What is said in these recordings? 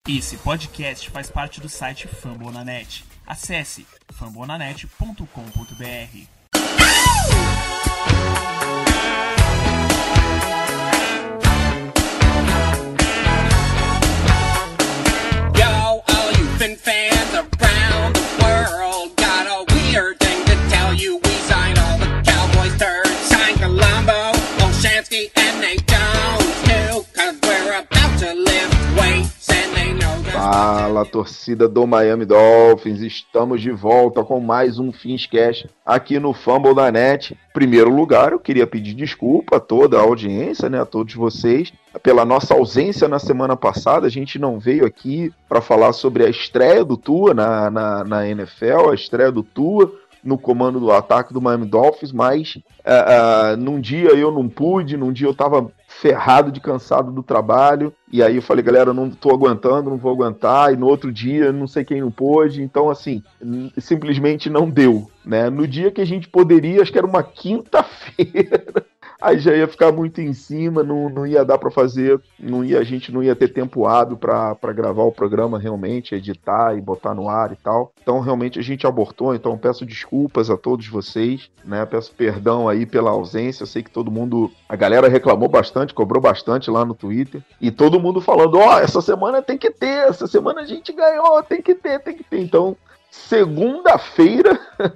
Esse podcast faz parte do site Fambonanet. Acesse fambonanet.com.br. Yo, all you Fin fans around the world, got a weird thing to tell you. We signed all the Cowboys turds, signed Colombo, Olshansky, and Nate Jones too, 'cause we're about to lift weights and they know that. Fala, torcida do Miami Dolphins, estamos de volta com mais um Finscast aqui no Fumble da Net. Em primeiro lugar, eu queria pedir desculpa a toda a audiência, né, a todos vocês, pela nossa ausência na semana passada. A gente não veio aqui para falar sobre a estreia do Tua na NFL, a estreia do Tua no comando do ataque do Miami Dolphins, mas num dia eu não pude, num dia eu tava ferrado de cansado do trabalho, e aí eu falei, galera, eu não tô aguentando, não vou aguentar, e no outro dia não sei quem não pôde, então assim, simplesmente não deu, né? No dia que a gente poderia, acho que era uma quinta-feira, aí já ia ficar muito em cima, não ia dar para fazer, a gente não ia ter tempo hábil para gravar o programa realmente, editar e botar no ar e tal. Então realmente a gente abortou, então peço desculpas a todos vocês, né? Peço perdão aí pela ausência. Eu sei que todo mundo, a galera reclamou bastante, cobrou bastante lá no Twitter, e todo mundo falando, essa semana tem que ter, essa semana a gente ganhou, tem que ter. Então, segunda-feira...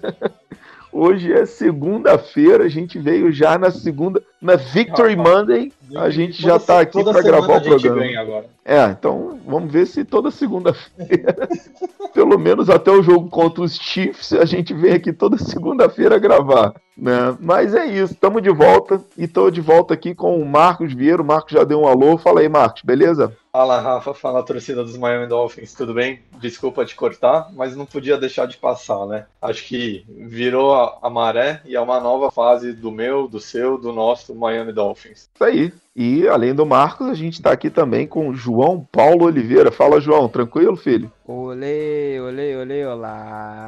Hoje é segunda-feira, a gente veio já na Victory Monday, a gente já tá aqui para gravar o programa. Agora. Então vamos ver se toda segunda-feira, pelo menos até o jogo contra os Chiefs, a gente vem aqui toda segunda-feira gravar, né? Mas é isso, estamos de volta, e estou de volta aqui com o Marcos Vieira. O Marcos já deu um alô, fala aí, Marcos, beleza? Fala, Rafa, fala, torcida dos Miami Dolphins, tudo bem? Desculpa te cortar, mas não podia deixar de passar, né? Acho que virou a maré e é uma nova fase do meu, do seu, do nosso Miami Dolphins. Isso aí. E além do Marcos, a gente tá aqui também com o João Paulo Oliveira. Fala, João, tranquilo, filho? Olê, olá.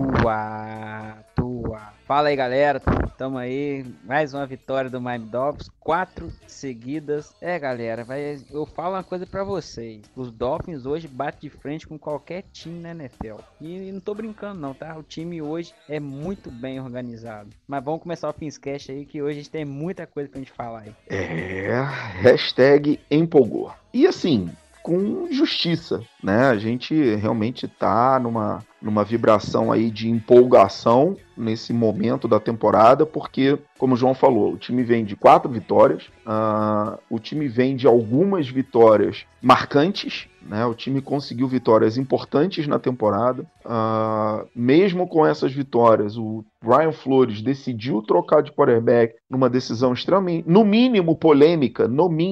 Tua. Fala aí, galera, tamo aí, mais uma vitória do Miami Dolphins, 4 seguidas. Galera, eu falo uma coisa pra vocês, os Dolphins hoje batem de frente com qualquer time na NFL, e não tô brincando não, tá? O time hoje é muito bem organizado, mas vamos começar o Finscast aí, que hoje a gente tem muita coisa pra gente falar aí. Hashtag empolgou. E assim, com justiça, né? A gente realmente tá numa vibração aí de empolgação nesse momento da temporada, porque, como o João falou, o time vem de 4 vitórias, o time vem de algumas vitórias marcantes, né? O time conseguiu vitórias importantes na temporada, mesmo com essas vitórias, o Brian Flores decidiu trocar de quarterback numa decisão extremamente, no mínimo polêmica,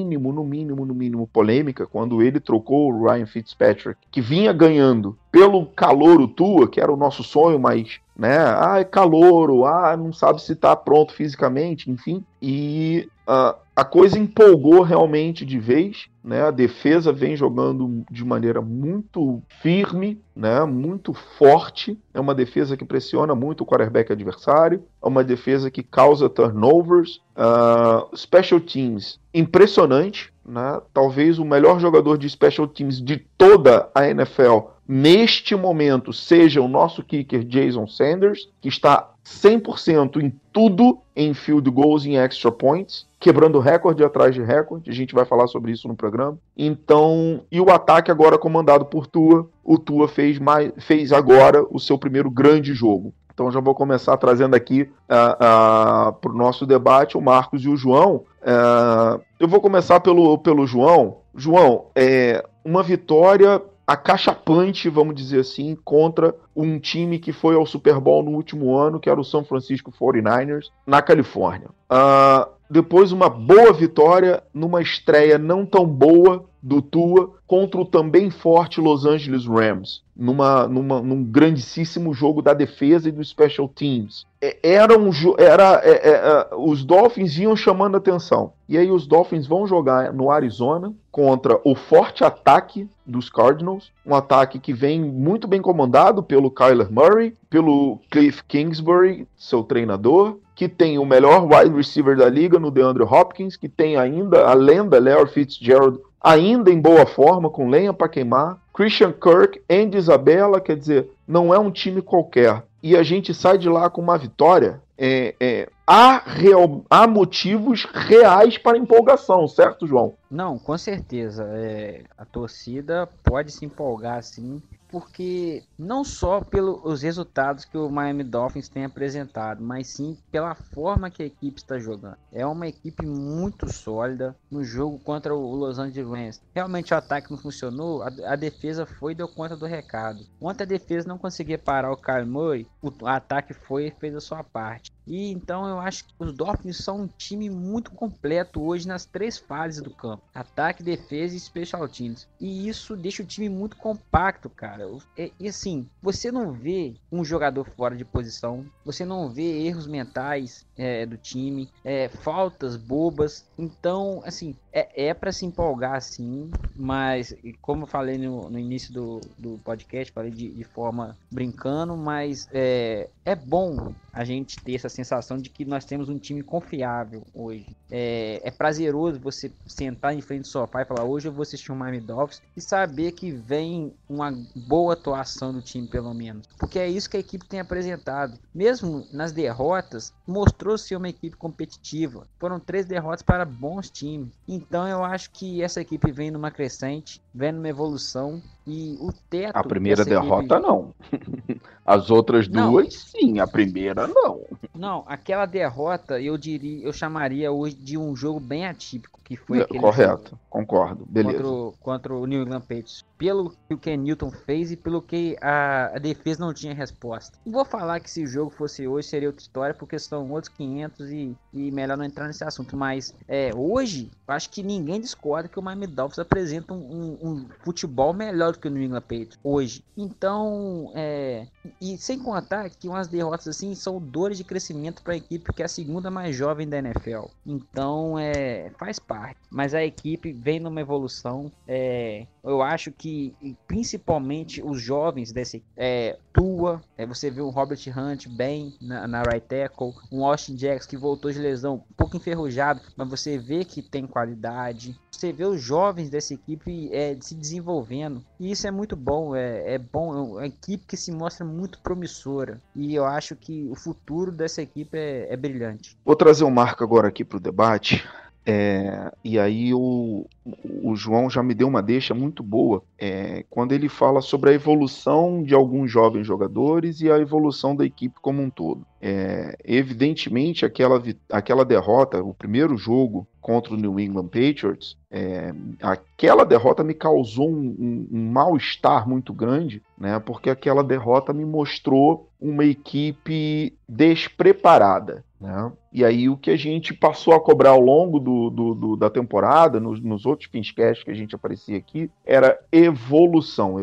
quando ele trocou o Ryan Fitzpatrick, que vinha ganhando pelo calouro Tua, que era o nosso sonho, mas, né, é calouro, não sabe se tá pronto fisicamente, enfim, e a coisa empolgou realmente de vez, né? A defesa vem jogando de maneira muito firme, né? Muito forte, é uma defesa que pressiona muito o quarterback adversário, é uma defesa que causa turnovers, special teams impressionante, né? Talvez o melhor jogador de special teams de toda a NFL neste momento seja o nosso kicker Jason Sanders, que está 100% em tudo, em field goals e em extra points, quebrando recorde atrás de recorde. A gente vai falar sobre isso no programa. Então, e o ataque agora comandado por Tua. O Tua fez agora o seu primeiro grande jogo. Então já vou começar trazendo aqui para o nosso debate o Marcos e o João. Eu vou começar pelo João. João, uma vitória acachapante, vamos dizer assim, contra um time que foi ao Super Bowl no último ano, que era o San Francisco 49ers, na Califórnia. Depois uma boa vitória numa estreia não tão boa do Tua contra o também forte Los Angeles Rams, num grandíssimo jogo da defesa e do Special Teams. Os Dolphins iam chamando atenção. E aí os Dolphins vão jogar no Arizona contra o forte ataque dos Cardinals, um ataque que vem muito bem comandado pelo Kyler Murray, pelo Cliff Kingsbury, seu treinador, que tem o melhor wide receiver da liga no DeAndre Hopkins, que tem ainda a lenda Larry Fitzgerald ainda em boa forma, com lenha para queimar. Christian Kirk, Andy Isabella, quer dizer, não é um time qualquer. E a gente sai de lá com uma vitória. Há motivos reais para empolgação, certo, João? Não, com certeza. A torcida pode se empolgar, sim, porque não só pelos resultados que o Miami Dolphins tem apresentado, mas sim pela forma que a equipe está jogando. É uma equipe muito sólida. No jogo contra o Los Angeles Rams, realmente o ataque não funcionou, a defesa foi e deu conta do recado. Ontem a defesa não conseguia parar o Kyle Murray, o ataque foi e fez a sua parte. E então eu acho que os Dolphins são um time muito completo hoje nas 3 fases do campo: ataque, defesa e special teams. E isso deixa o time muito compacto, cara. E assim, você não vê um jogador fora de posição, você não vê erros mentais do time, faltas bobas. Então, assim, é para se empolgar, sim, mas como eu falei no início do podcast, falei de forma brincando, mas é bom a gente ter essa sensação de que nós temos um time confiável hoje. É prazeroso você sentar em frente do sofá e falar: hoje eu vou assistir um Miami Dolphins, e saber que vem uma boa atuação do time, pelo menos, porque é isso que a equipe tem apresentado. Mesmo nas derrotas, mostrou ser uma equipe competitiva. Foram 3 derrotas para bons times. Então eu acho que essa equipe vem numa crescente, vem numa evolução, e o teto... A primeira derrota não. As outras duas, sim. A primeira não. Não, aquela derrota eu chamaria hoje de um jogo bem atípico, que foi aquele correto, jogo concordo, beleza. Contra o New England Patriots. Pelo que o Ken Newton fez e pelo que a defesa não tinha resposta. Não vou falar que se o jogo fosse hoje seria outra história, porque são outros 500 e melhor não entrar nesse assunto. Mas hoje, eu acho que ninguém discorda que o Miami Dolphins apresenta um futebol melhor do que o New England Patriots hoje. Então, e sem contar que umas derrotas assim são dores de crescimento para a equipe, que é a segunda mais jovem da NFL. Então, faz parte. Mas a equipe vem numa evolução. Eu acho que principalmente os jovens desse Tua, você vê o Robert Hunt bem na right tackle, um Austin Jackson que voltou de lesão um pouco enferrujado, mas você vê que tem qualidade. Você vê os jovens dessa equipe se desenvolvendo, e isso é muito bom. É bom, é uma equipe que se mostra muito promissora, e eu acho que o futuro dessa equipe é brilhante. Vou trazer um marco agora aqui para o debate. E aí o João já me deu uma deixa muito boa quando ele fala sobre a evolução de alguns jovens jogadores e a evolução da equipe como um todo. Evidentemente, aquela derrota, o primeiro jogo contra o New England Patriots, aquela derrota me causou um mal-estar muito grande, né, porque aquela derrota me mostrou uma equipe despreparada. Né? E aí o que a gente passou a cobrar ao longo da temporada, nos outros Finscast que a gente aparecia aqui, era evolução.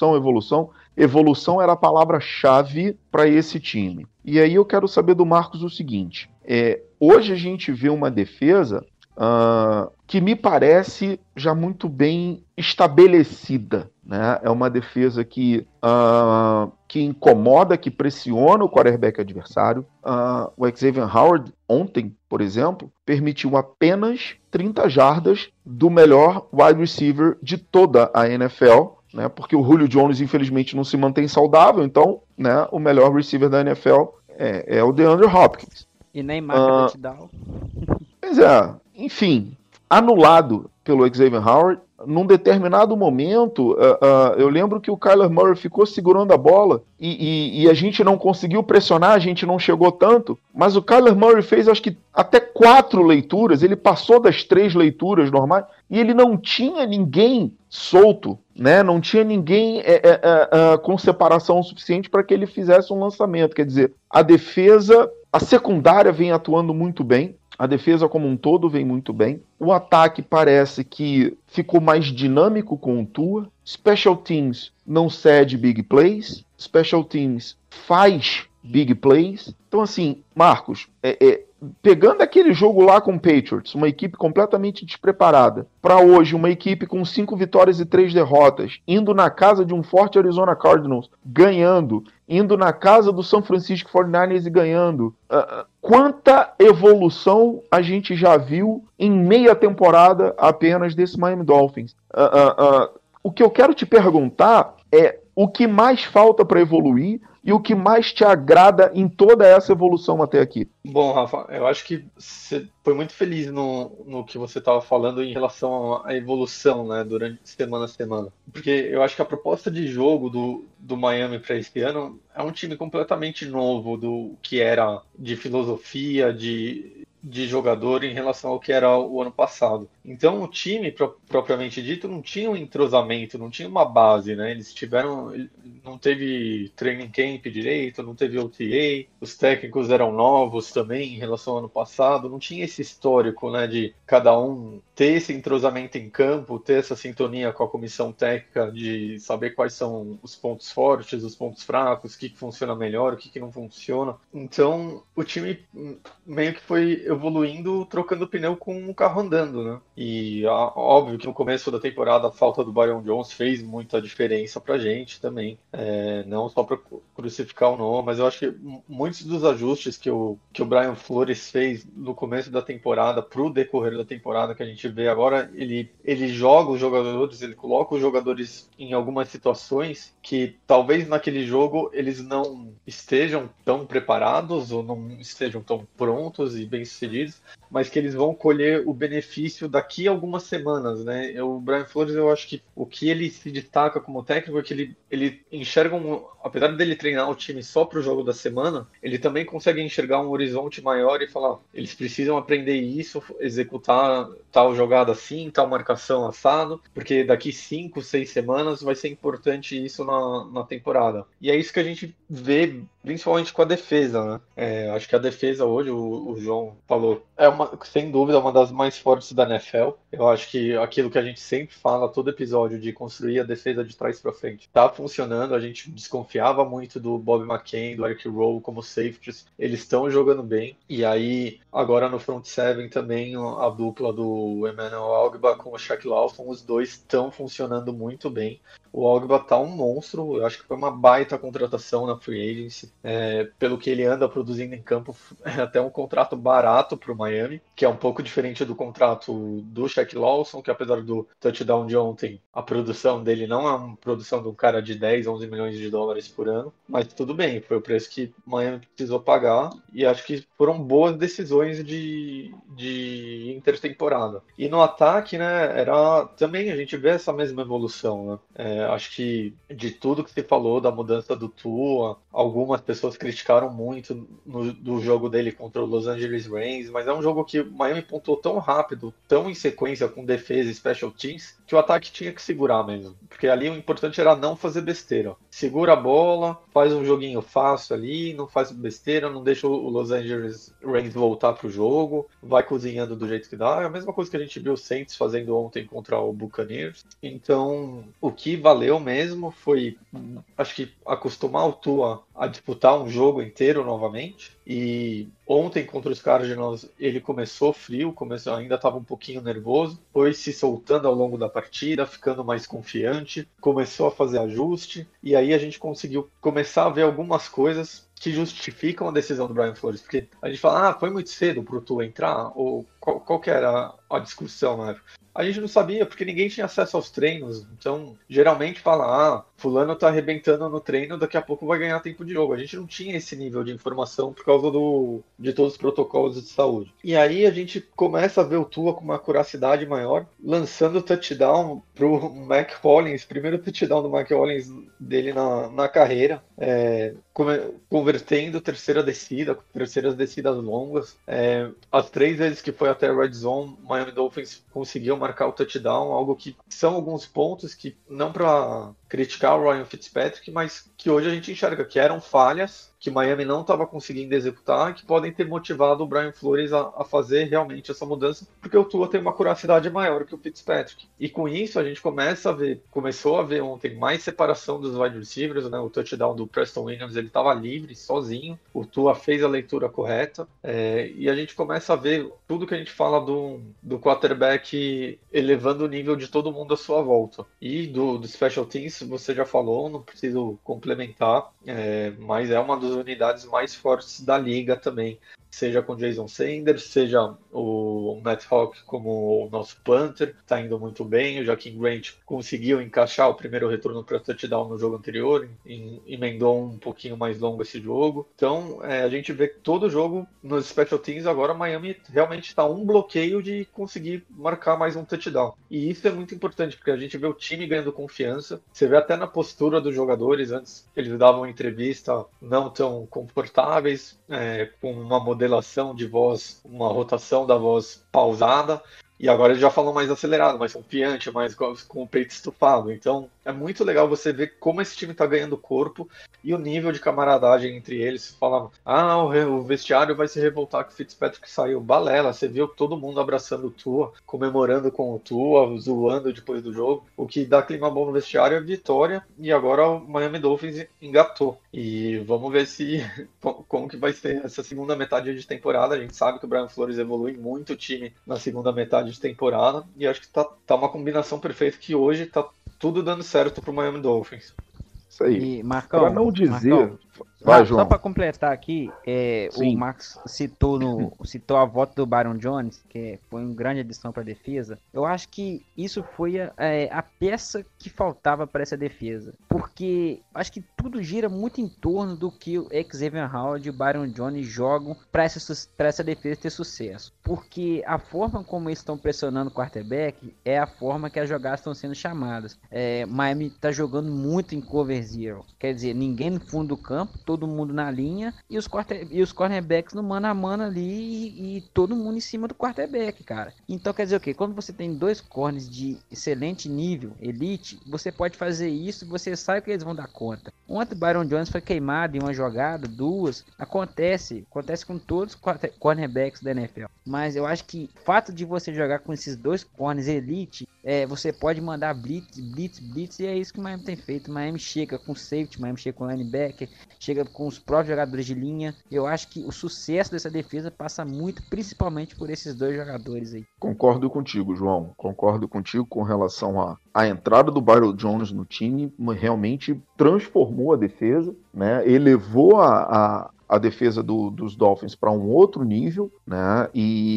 Evolução era a palavra-chave para esse time. E aí eu quero saber do Marcos o seguinte: hoje a gente vê uma defesa que me parece já muito bem estabelecida. Né? É uma defesa que incomoda, que pressiona o quarterback adversário. O Xavier Howard ontem, por exemplo, permitiu apenas 30 jardas do melhor wide receiver de toda a NFL, né? Porque o Julio Jones infelizmente não se mantém saudável, então, né, o melhor receiver da NFL é o DeAndre Hopkins. E nem marca touchdown. Pois enfim, anulado pelo Xavier Howard. Num determinado momento, eu lembro que o Kyler Murray ficou segurando a bola e a gente não conseguiu pressionar, a gente não chegou tanto, mas o Kyler Murray fez acho que até 4 leituras, ele passou das 3 leituras normais e ele não tinha ninguém solto, né? Não tinha ninguém com separação suficiente para que ele fizesse um lançamento. Quer dizer, a secundária vem atuando muito bem. A defesa como um todo vem muito bem. O ataque parece que ficou mais dinâmico com o Tua. Special Teams não cede big plays. Special Teams faz big plays. Então, assim, Marcos, pegando aquele jogo lá com o Patriots, uma equipe completamente despreparada, para hoje uma equipe com 5 vitórias e 3 derrotas, indo na casa de um forte Arizona Cardinals, ganhando, indo na casa do San Francisco 49ers e ganhando. Quanta evolução a gente já viu em meia temporada apenas desse Miami Dolphins. O que eu quero te perguntar é o que mais falta para evoluir e o que mais te agrada em toda essa evolução até aqui. Bom, Rafa, eu acho que você foi muito feliz no que você estava falando em relação à evolução, né, durante semana a semana. Porque eu acho que a proposta de jogo do Miami para esse ano é um time completamente novo do que era de filosofia, de jogador em relação ao que era o ano passado. Então o time, propriamente dito, não tinha um entrosamento, não tinha uma base, né? Não teve training camp direito, não teve OTA, os técnicos eram novos também em relação ao ano passado, não tinha esse histórico, né, de cada um ter esse entrosamento em campo, ter essa sintonia com a comissão técnica, de saber quais são os pontos fortes, os pontos fracos, o que funciona melhor, o que não funciona. Então o time meio que foi evoluindo, trocando pneu com o carro andando, né? E óbvio que no começo da temporada a falta do Byron Jones fez muita diferença pra gente também, não só para crucificar o Noah, mas eu acho que muitos dos ajustes que o Brian Flores fez no começo da temporada pro decorrer da temporada que a gente vê agora, ele joga os jogadores, ele coloca os jogadores em algumas situações que talvez naquele jogo eles não estejam tão preparados ou não estejam tão prontos e bem-sucedidos, mas que eles vão colher o benefício daqui a algumas semanas, né? O Brian Flores, eu acho que o que ele se destaca como técnico é que ele enxerga, apesar dele treinar o time só para o jogo da semana, ele também consegue enxergar um horizonte maior e falar, eles precisam aprender isso, executar tal jogada assim, tal marcação assado, porque daqui 5, 6 semanas vai ser importante isso na temporada. E é isso que a gente vê, principalmente com a defesa, né? Acho que a defesa hoje, o João falou, sem dúvida, uma das mais fortes da NFL. Eu acho que aquilo que a gente sempre fala, todo episódio, de construir a defesa de trás para frente, tá funcionando. A gente desconfiava muito do Bob McCain, do Eric Rowe como safeties. Eles estão jogando bem. E aí, agora no front seven também, a dupla do Emmanuel Ogbah com o Shaq Lawson, os dois estão funcionando muito bem. O Ogbah tá um monstro, eu acho que foi uma baita contratação na Free Agency. Pelo que ele anda produzindo em campo, é até um contrato barato pro Miami, que é um pouco diferente do contrato do Shaq Lawson, que apesar do touchdown de ontem, a produção dele não é uma produção de um cara de 10, 11 milhões de dólares por ano, mas tudo bem, foi o preço que o Miami precisou pagar, e acho que foram boas decisões de intertemporada. E no ataque, né, também a gente vê essa mesma evolução, né? Acho que de tudo que se falou da mudança do Tua, algumas pessoas criticaram muito do jogo dele contra o Los Angeles Rams, mas é um jogo que o Miami pontuou tão rápido, tão em sequência com defesa e special teams, que o ataque tinha que segurar mesmo. Porque ali o importante era não fazer besteira. Segura a bola, faz um joguinho fácil ali, não faz besteira, não deixa o Los Angeles Rams voltar pro jogo, vai cozinhando do jeito que dá. É a mesma coisa que a gente viu o Saints fazendo ontem contra o Buccaneers. Então, o que valeu mesmo foi, acho que, acostumar o Tua a disputar um jogo inteiro novamente. E ontem contra os Cardinals ele começou frio, ainda estava um pouquinho nervoso, foi se soltando ao longo da partida, ficando mais confiante, começou a fazer ajuste, e aí a gente conseguiu começar a ver algumas coisas que justificam a decisão do Brian Flores, porque a gente fala, foi muito cedo pro Tua entrar, ou qual que era a discussão na época? A gente não sabia, porque ninguém tinha acesso aos treinos. Então, geralmente fala, fulano tá arrebentando no treino, daqui a pouco vai ganhar tempo de jogo. A gente não tinha esse nível de informação por causa de todos os protocolos de saúde. E aí a gente começa a ver o Tua com uma curacidade maior, lançando touchdown pro Mac Hollins, primeiro touchdown do Mac Hollins dele na carreira, convertendo terceiras descidas longas. As 3 vezes que foi até a Red Zone, Miami Dolphins conseguiu marcar o touchdown, algo que são alguns pontos que, não para criticar o Ryan Fitzpatrick, mas que hoje a gente enxerga que eram falhas, que Miami não estava conseguindo executar, que podem ter motivado o Brian Flores a fazer realmente essa mudança, porque o Tua tem uma curiosidade maior que o Fitzpatrick. E com isso a gente começou a ver ontem mais separação dos wide receivers, né? O touchdown do Preston Williams, ele estava livre, sozinho, o Tua fez a leitura correta, e a gente começa a ver tudo que a gente fala do quarterback elevando o nível de todo mundo à sua volta. E do Special Teams, você já falou, não preciso complementar, mas é uma das unidades mais fortes da liga também, seja com Jason Sanders, seja o Matt Hawk como o nosso punter, tá indo muito bem, o Jaquim Grant conseguiu encaixar o primeiro retorno para touchdown no jogo anterior, emendou um pouquinho mais longo esse jogo, então a gente vê que todo jogo nos Special Teams agora Miami realmente está um bloqueio de conseguir marcar mais um touchdown, e isso é muito importante, porque a gente vê o time ganhando confiança, você vê até na postura dos jogadores, antes eles davam entrevista não tão confortáveis, com uma modelação de voz, uma rotação da voz pausada, e agora eles já falam mais acelerado, mais confiante, mais com o peito estufado. Então é muito legal você ver como esse time está ganhando corpo e o nível de camaradagem entre eles. Fala, o vestiário vai se revoltar que o Fitzpatrick saiu. Balela, você viu todo mundo abraçando o Tua, comemorando com o Tua, zoando depois do jogo. O que dá clima bom no vestiário é vitória, e agora o Miami Dolphins engatou. E vamos ver como que vai ser essa segunda metade de temporada. A gente sabe que o Brian Flores evolui muito o time na segunda metade de temporada, e acho que tá uma combinação perfeita, que hoje tá tudo dando certo pro Miami Dolphins. Isso aí. E, Marcão, Pra não dizer... Marcão, Vai, João. só para completar aqui, o Max citou a volta do Byron Jones, que foi uma grande adição para a defesa. Eu acho que isso foi a peça que faltava para essa defesa, porque acho que tudo gira muito em torno do que o Xavier Howard e o Byron Jones jogam para essa defesa ter sucesso, porque a forma como eles estão pressionando o quarterback é a forma que as jogadas estão sendo chamadas. Miami está jogando muito em cover zero, quer dizer, ninguém no fundo do campo, todo mundo na linha, e os cornerbacks no mano a mano ali, e todo mundo em cima do quarterback, cara. Então quer dizer o quê? Quando você tem dois corners de excelente nível, elite, você pode fazer isso e você sabe que eles vão dar conta. Ontem o Byron Jones foi queimado em uma jogada, duas, acontece com todos os cornerbacks da NFL. Mas eu acho que o fato de você jogar com esses dois corners elite, você pode mandar blitz, e é isso que o Miami tem feito. O Miami chega com safety, o Miami chega com linebacker, chega com os próprios jogadores de linha. Eu acho que o sucesso dessa defesa passa muito, principalmente por esses dois jogadores aí. Concordo contigo, João. Concordo contigo com relação à entrada do Byron Jones no time. Realmente transformou a defesa, né? Elevou a defesa dos Dolphins para um outro nível, né?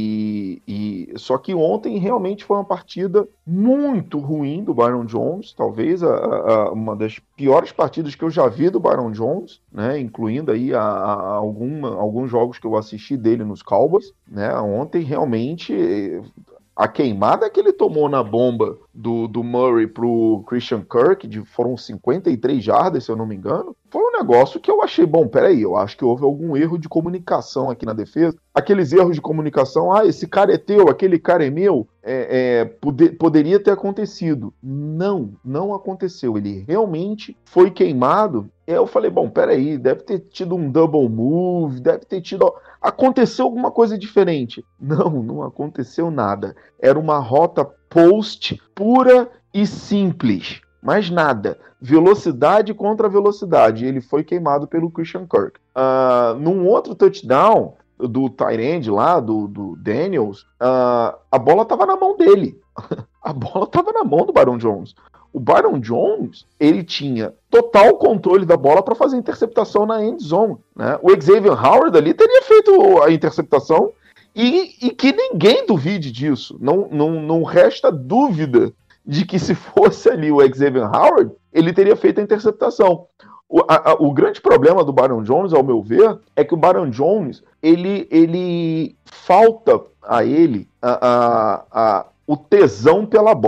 Só que ontem realmente foi uma partida muito ruim do Byron Jones, talvez uma das piores partidas que eu já vi do Byron Jones, né? Incluindo aí alguns jogos que eu assisti dele nos Cowboys, né? Ontem realmente a queimada que ele tomou na bomba do Murray pro Christian Kirk, foram 53 jardas, se eu não me engano, foi um negócio que eu achei, peraí, eu acho que houve algum erro de comunicação aqui na defesa. Aqueles erros de comunicação, esse cara é teu, aquele cara é meu, poderia ter acontecido. Não aconteceu, ele realmente foi queimado. Eu falei, peraí, deve ter tido um double move, deve ter tido... Aconteceu alguma coisa diferente. Não aconteceu nada. Era uma rota post pura e simples. Mais nada. Velocidade contra velocidade. Ele foi queimado pelo Christian Kirk. Num outro touchdown do tight end lá, do Daniels, a bola estava na mão dele. A bola estava na mão do Byron Jones. O Byron Jones, ele tinha total controle da bola para fazer interceptação na end zone, né? O Xavier Howard ali teria feito a interceptação e que ninguém duvide disso. Não resta dúvida de que se fosse ali o Xavier Howard, ele teria feito a interceptação. O grande problema do Byron Jones, ao meu ver, é que o Byron Jones, ele falta a ele o tesão pela bola.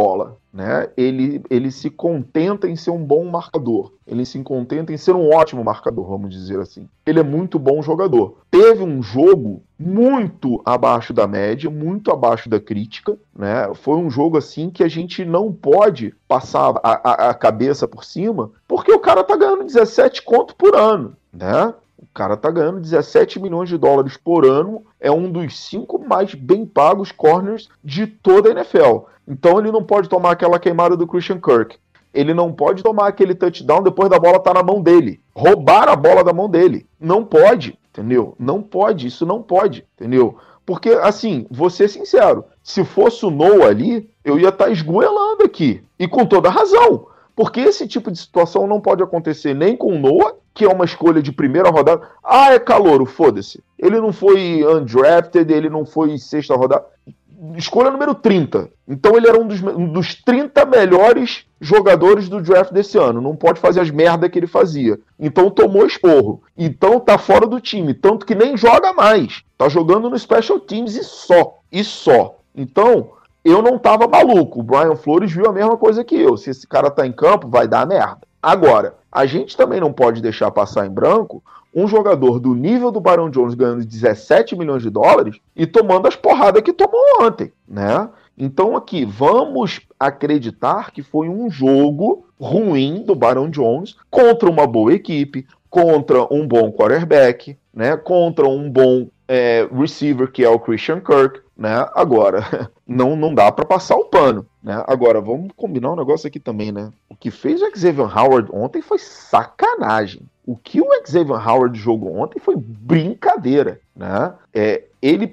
né? Ele se contenta em ser um bom marcador. Ele se contenta em ser um ótimo marcador, vamos dizer assim. Ele é muito bom jogador. Teve um jogo muito abaixo da média, muito abaixo da crítica, né? Foi um jogo assim que a gente não pode passar a cabeça por cima, porque o cara tá ganhando 17 conto por ano, né? O cara tá ganhando 17 milhões de dólares por ano, é um dos 5 mais bem pagos corners de toda a NFL. Então ele não pode tomar aquela queimada do Christian Kirk. Ele não pode tomar aquele touchdown depois da bola estar na mão dele. Roubar a bola da mão dele. Não pode, entendeu? Não pode, isso não pode, entendeu? Porque, assim, vou ser sincero, se fosse o Noah ali, eu ia estar esgoelando aqui. E com toda razão. Porque esse tipo de situação não pode acontecer nem com o Noah, que é uma escolha de primeira rodada. Ah, é calouro, foda-se. Ele não foi undrafted, ele não foi sexta rodada. Escolha número 30. Então ele era um dos 30 melhores jogadores do draft desse ano. Não pode fazer as merda que ele fazia. Então tomou esporro. Então tá fora do time. Tanto que nem joga mais. Tá jogando no Special Teams e só. E só. Então, eu não tava maluco. O Brian Flores viu a mesma coisa que eu. Se esse cara tá em campo, vai dar merda. Agora, a gente também não pode deixar passar em branco um jogador do nível do Byron Jones ganhando 17 milhões de dólares e tomando as porradas que tomou ontem, né? Então aqui, vamos acreditar que foi um jogo ruim do Byron Jones contra uma boa equipe, contra um bom quarterback, né? Contra um bom receiver que é o Christian Kirk, né? Agora, não dá para passar o pano, né? Agora, vamos combinar um negócio aqui também, né? O que fez o Xavier Howard ontem foi sacanagem. O que o Xavier Howard jogou ontem foi brincadeira, né? Ele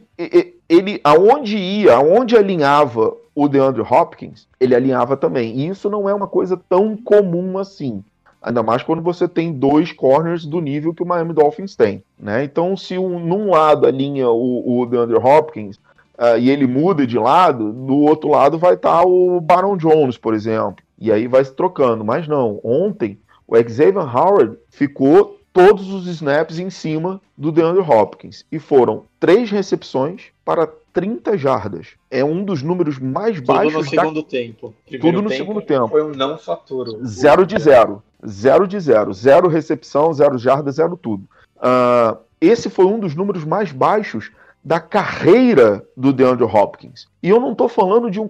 aonde ia, aonde alinhava o DeAndre Hopkins, ele alinhava também. E isso não é uma coisa tão comum assim. Ainda mais quando você tem 2 corners do nível que o Miami Dolphins tem, né? Então, se num lado alinha o DeAndre Hopkins e ele muda de lado, do outro lado vai estar o Byron Jones, por exemplo. E aí vai se trocando. Mas não, ontem o Xavier Howard ficou todos os snaps em cima do DeAndre Hopkins. E foram 3 recepções para 30 jardas. É um dos números mais baixos. Tudo no segundo tempo. Tudo no segundo tempo. Foi um não faturo. 0 de 0. 0 de 0. 0 recepção, 0 jardas, 0 tudo. Esse foi um dos números mais baixos da carreira do DeAndre Hopkins. E eu não estou falando de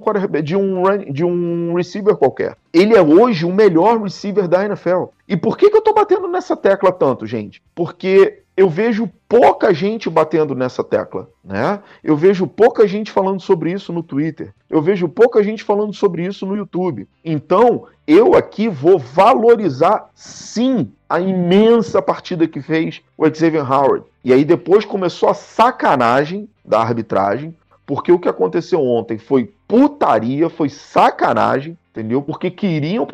um receiver qualquer. Ele é hoje o melhor receiver da NFL. E por que eu estou batendo nessa tecla tanto, gente? Porque eu vejo pouca gente batendo nessa tecla, né? Eu vejo pouca gente falando sobre isso no Twitter. Eu vejo pouca gente falando sobre isso no YouTube. Então, eu aqui vou valorizar, sim, a imensa partida que fez o Xavier Howard. E aí depois começou a sacanagem da arbitragem, porque o que aconteceu ontem foi putaria, foi sacanagem, entendeu? Porque queriam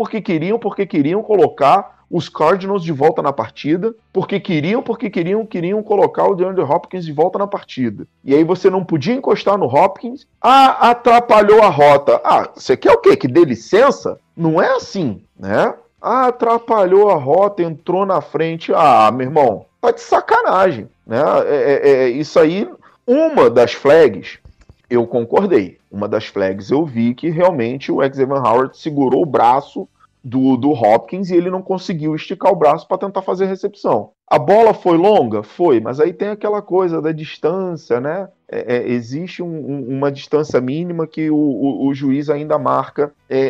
colocar os Cardinals de volta na partida, porque queriam colocar o DeAndre Hopkins de volta na partida. E aí você não podia encostar no Hopkins. Atrapalhou a rota. Você quer o quê? Que dê licença? Não é assim, né? Atrapalhou a rota, entrou na frente. Meu irmão, tá de sacanagem, né? Isso aí, uma das flags, eu concordei. Uma das flags eu vi que realmente o Xavier Howard segurou o braço do Hopkins e ele não conseguiu esticar o braço para tentar fazer a recepção. A bola foi longa? Foi, mas aí tem aquela coisa da distância, né? Existe uma distância mínima que o juiz ainda marca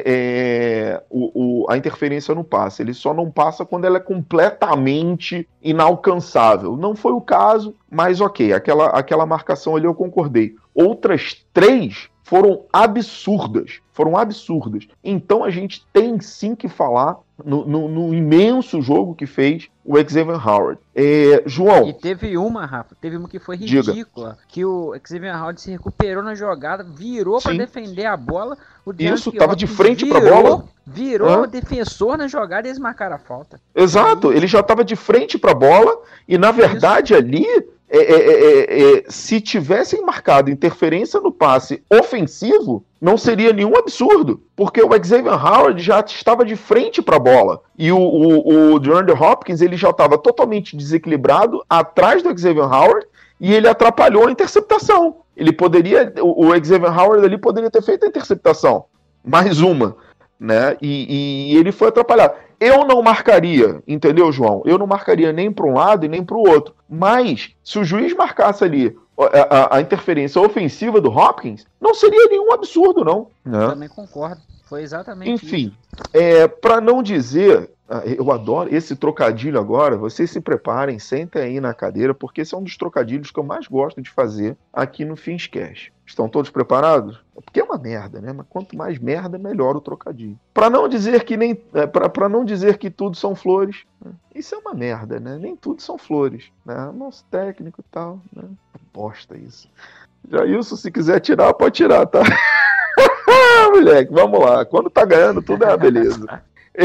a interferência no passe. Ele só não passa quando ela é completamente inalcançável. Não foi o caso, mas ok, aquela marcação ali eu concordei. Outras 3 foram absurdas. Então a gente tem sim que falar no imenso jogo que fez o Xavier Howard. João. E teve uma, Rafa, que foi ridícula. Que o Xavier Howard se recuperou na jogada, virou para defender a bola. Isso, estava de frente para a bola. Virou o defensor na jogada e eles marcaram a falta. Exato, ele já estava de frente para a bola e na verdade ali... se tivessem marcado interferência no passe ofensivo, não seria nenhum absurdo, porque o Xavier Howard já estava de frente para a bola e o DeAndre Hopkins ele já estava totalmente desequilibrado atrás do Xavier Howard e ele atrapalhou a interceptação. O Xavier Howard ali poderia ter feito a interceptação, mais uma. né? E ele foi atrapalhado. Eu não marcaria, entendeu, João? Eu não marcaria nem para um lado e nem para o outro. Mas, se o juiz marcasse ali a interferência ofensiva do Hopkins, não seria nenhum absurdo, não. Né? Também concordo. Foi exatamente Enfim, isso. Para não dizer, eu adoro esse trocadilho agora, vocês se preparem, sentem aí na cadeira, porque esse é um dos trocadilhos que eu mais gosto de fazer aqui no Finscast. Estão todos preparados? Porque é uma merda, né? Mas quanto mais merda, melhor o trocadilho. Para não dizer que para não dizer que tudo são flores, né? Isso é uma merda, né? Nem tudo são flores, né? Nosso técnico e tal, né? Bosta isso. Jailson, se quiser tirar, pode tirar, tá? Moleque, vamos lá. Quando tá ganhando, tudo é uma beleza.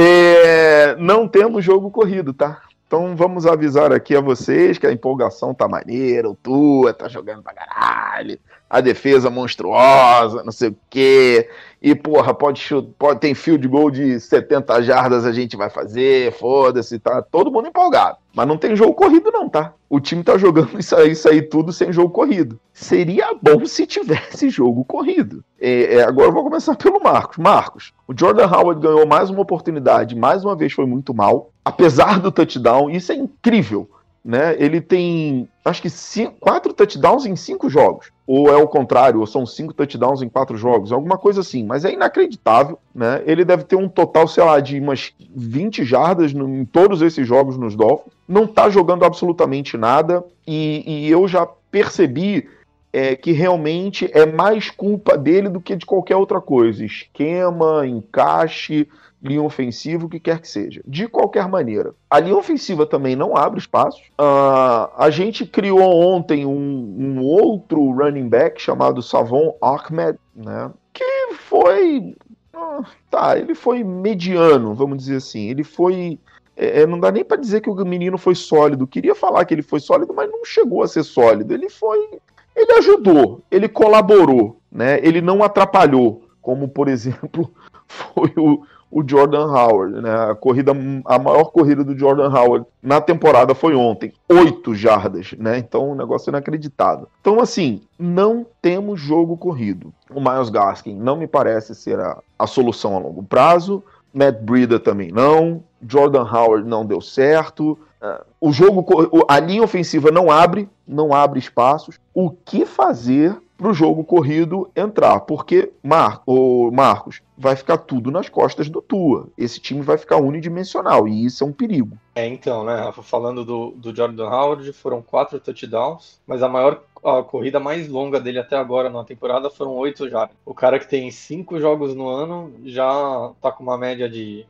Não temos jogo corrido, tá? Então vamos avisar aqui a vocês que a empolgação tá maneira, o Tua tá jogando pra caralho, a defesa monstruosa, não sei o quê. E, porra, tem field goal de 70 jardas, a gente vai fazer, foda-se, tá todo mundo empolgado. Mas não tem jogo corrido não, tá? O time tá jogando isso aí tudo sem jogo corrido. Seria bom se tivesse jogo corrido. Agora eu vou começar pelo Marcos. Marcos, o Jordan Howard ganhou mais uma oportunidade, mais uma vez foi muito mal, apesar do touchdown, isso é incrível. Né? Ele tem, acho que 4 touchdowns em 5 jogos. Ou é o contrário, ou são 5 touchdowns em 4 jogos, alguma coisa assim. Mas é inacreditável, né? Ele deve ter um total, sei lá, de umas 20 jardas em todos esses jogos nos Dolphins. Não tá jogando absolutamente nada. E eu já percebi que realmente é mais culpa dele do que de qualquer outra coisa. Esquema, encaixe, linha ofensiva, o que quer que seja. De qualquer maneira, a linha ofensiva também não abre espaços. A gente criou ontem um outro running back chamado Savon Ahmed, né? Que foi... ele foi mediano, vamos dizer assim. Ele foi... não dá nem para dizer que o menino foi sólido. Queria falar que ele foi sólido, mas não chegou a ser sólido. Ele ajudou, ele colaborou, né? Ele não atrapalhou, como, por exemplo, foi o Jordan Howard, né? A maior corrida do Jordan Howard na temporada foi ontem, 8 jardas, né? Então, um negócio inacreditável. Então, assim, não temos jogo corrido. O Myles Gaskin não me parece ser a solução a longo prazo. Matt Breida também não. Jordan Howard não deu certo. A linha ofensiva não abre espaços. O que fazer para o jogo corrido entrar? Porque, Marcos, vai ficar tudo nas costas do Tua. Esse time vai ficar unidimensional e isso é um perigo. Então, né, Rafa, falando do Jordan Howard, foram 4 touchdowns, mas a corrida mais longa dele até agora na temporada foram 8 jardas. O cara que tem 5 jogos no ano já tá com uma média de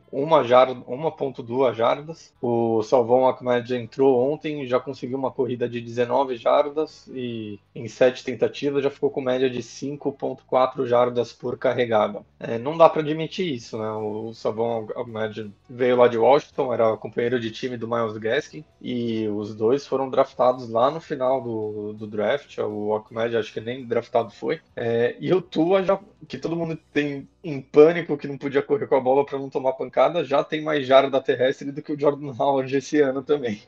1,2 jardas. O Salvon Ahmed entrou ontem, já conseguiu uma corrida de 19 jardas e em 7 tentativas já ficou com média de 5,4 jardas por carregada. Não dá para admitir isso, né? O Savon Ahmed veio lá de Washington, era companheiro de time do Myles Gaskin, e os dois foram draftados lá no final do draft. O Ahmed acho que nem draftado foi. E o Tua, já que todo mundo tem em pânico que não podia correr com a bola para não tomar pancada, já tem mais jarda terrestre do que o Jordan Howard esse ano também.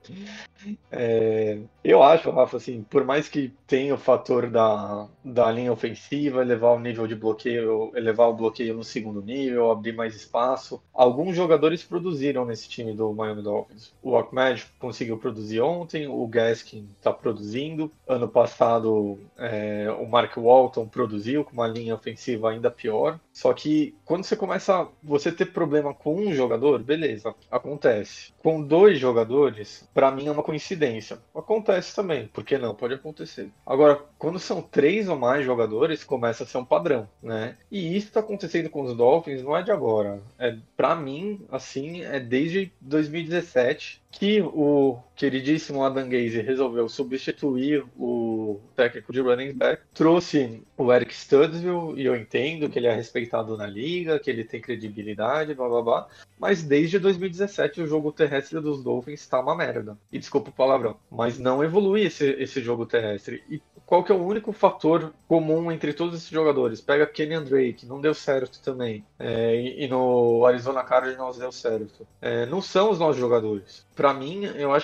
Eu acho, Rafa, assim, por mais que tenha o fator da linha ofensiva, elevar o nível de bloqueio, elevar o bloqueio no segundo nível, abrir mais espaço, alguns jogadores produziram nesse time do Miami Dolphins. O Ahmed conseguiu produzir ontem, o Gaskin está produzindo. Ano passado, o Mark Walton produziu com uma linha ofensiva ainda pior. Só que quando você ter problema com um jogador, beleza, acontece. Com 2 jogadores, pra mim é uma coincidência. Acontece também, por que não? Pode acontecer. Agora, quando são 3 ou mais jogadores, começa a ser um padrão, né? E isso tá acontecendo com os Dolphins, não é de agora. Pra mim, assim, é desde 2017 que o queridíssimo Adam Gaze resolveu substituir o técnico de running back, trouxe o Eric Studesville, e eu entendo que ele é respeitado na liga, que ele tem credibilidade, blá blá blá, mas desde 2017 o jogo terrestre dos Dolphins tá uma merda. E desculpa o palavrão, mas não evolui esse jogo terrestre. E qual que é o único fator comum entre todos esses jogadores? Pega Kenyan Drake, não deu certo também. E no Arizona Cardinals deu certo. Não são os nossos jogadores. Pra mim, eu acho que